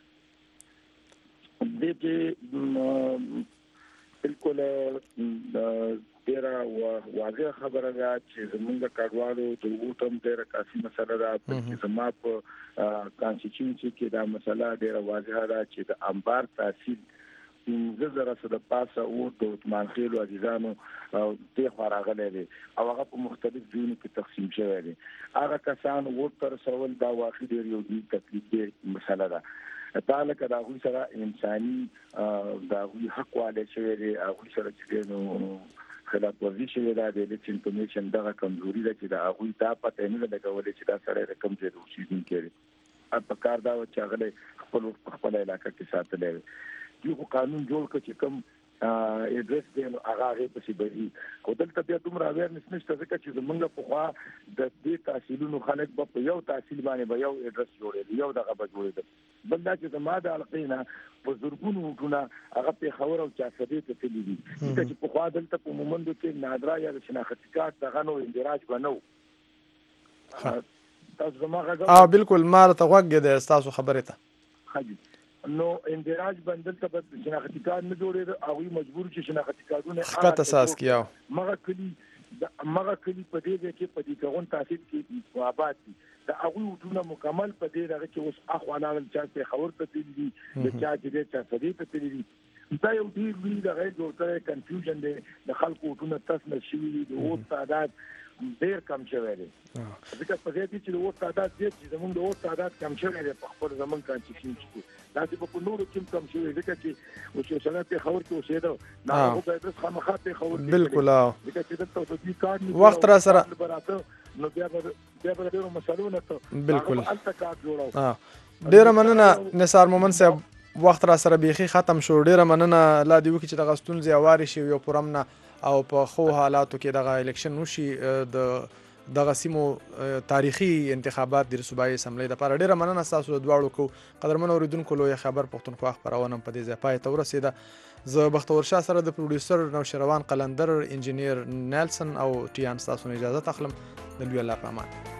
دې کې بالکل ډېره واضح خبره ده چې زموږ د کډوالو د ووټ هم ډېره کافي مسله ده. بلکې زما په کانسټیټیوینسي کې دا مسله ډېره واضحه ده چې د انبار تحصیل پنځه زره څه د پاسه ووټ د عثمان خیلو عزیزانو دېخوا راغلی دی او هغه په مختلف ځایونو کې تقسیم شوی دی. هغه کسان ووټ ته رسول دا واقعي ډېر یو لوی تکلیف دی مسله ده. دا لکه د هغوی سره انساني د هغوی حق والی شوی دی، هغوی سره چې دی نو خلاف ورزي شوې ده. د الیکشن کمیشن دغه کمزوري ده چې د هغوی دا پته نه ده لګولې چې دا سړی د کوم ځای د اوسېدونکی دی. په کار دا و چې هغه خپل خپله علاقه کې ساتلی دی. دوی خو قانون جوړ کړ چې کوم ایډرس دی نو هغه هغې پسې به وي. خو دلته بیا دومره اویرنس نشته ځکه چې زمونږ پخوا د دې تحصیلونو خلک به په یو تحصیل باندې به یو ایډرس جوړېدل، یو دغه به جوړېدل. بل دا چې زما د حلقې نه په زرګونو وټونه هغه پېښور او چارسدې ته تللي دي ځکه چې پخوا دلته په مومندو کې نادرا یا د شناختي کارت دغه نو اندراج به نه و. تاسو زما غږ بالکل ما راته غوږ دی ستاسو خبرې ته. نو اندراج بندل ته به شناختي کارت نه جوړېده، هغوی مجبور چې شناختي کارتونه ښکته اساس کړي. مغه کلي مغه کلي په دې ځای کې په دې کغون تحصیل کې آباد دي. د هغوی وټونه مکمل په دې دغه کې اوس اخوا لاړل، چا پېښور ته تللي دي، د چا چې دی چارسدې ته تللي دي. دا یو ډېر لوی دغه جوړ کړی کنفیوژن دی. د خلکو وټونه تس نه شوي دي، د ووټ تعداد ډېر کم شوی دی. ځکه په دې کې چې د ووټ تعداد زیات شي زموږ د ووټ تعداد کم شوی دی په خپل زموږ کانسټیټیوشن کې. داسې په نورو کې هم کم شوی ځکه چې اوس یو سړی پېښور کې اوسېده نو هغه به اډرس خامخا پېښور کې بالکل ځکه چې دلته اوسېدي کارت وخت را سره نو بیا به بیا به ډېرو مسلو نه ته بالکل هلته کارت جوړو. ډېره مننه نثار مومن صاحب، وخت را سره بیخي ختم شو. ډېره مننه الله دې وکړي چې دغه ستونزې هوارې شي یو پر امنه او په ښو حالاتو کې دغه الیکشن وشي. د دغه سیمو تاریخي انتخابات د صوبایي اسمبلۍ دپاره. ډېره مننه ستاسو د دواړو کو قدرمنو اورېدونکو. لویه خبر پښتونخوا خپرونه په دې ځای پای ته ورسېده. زه بختور شاه سره د پروډیوسر نوشروان قلندر، انجینیر نیلسن او ټیان ستاسو نه اجازه اخلم. د لوی الله په امان.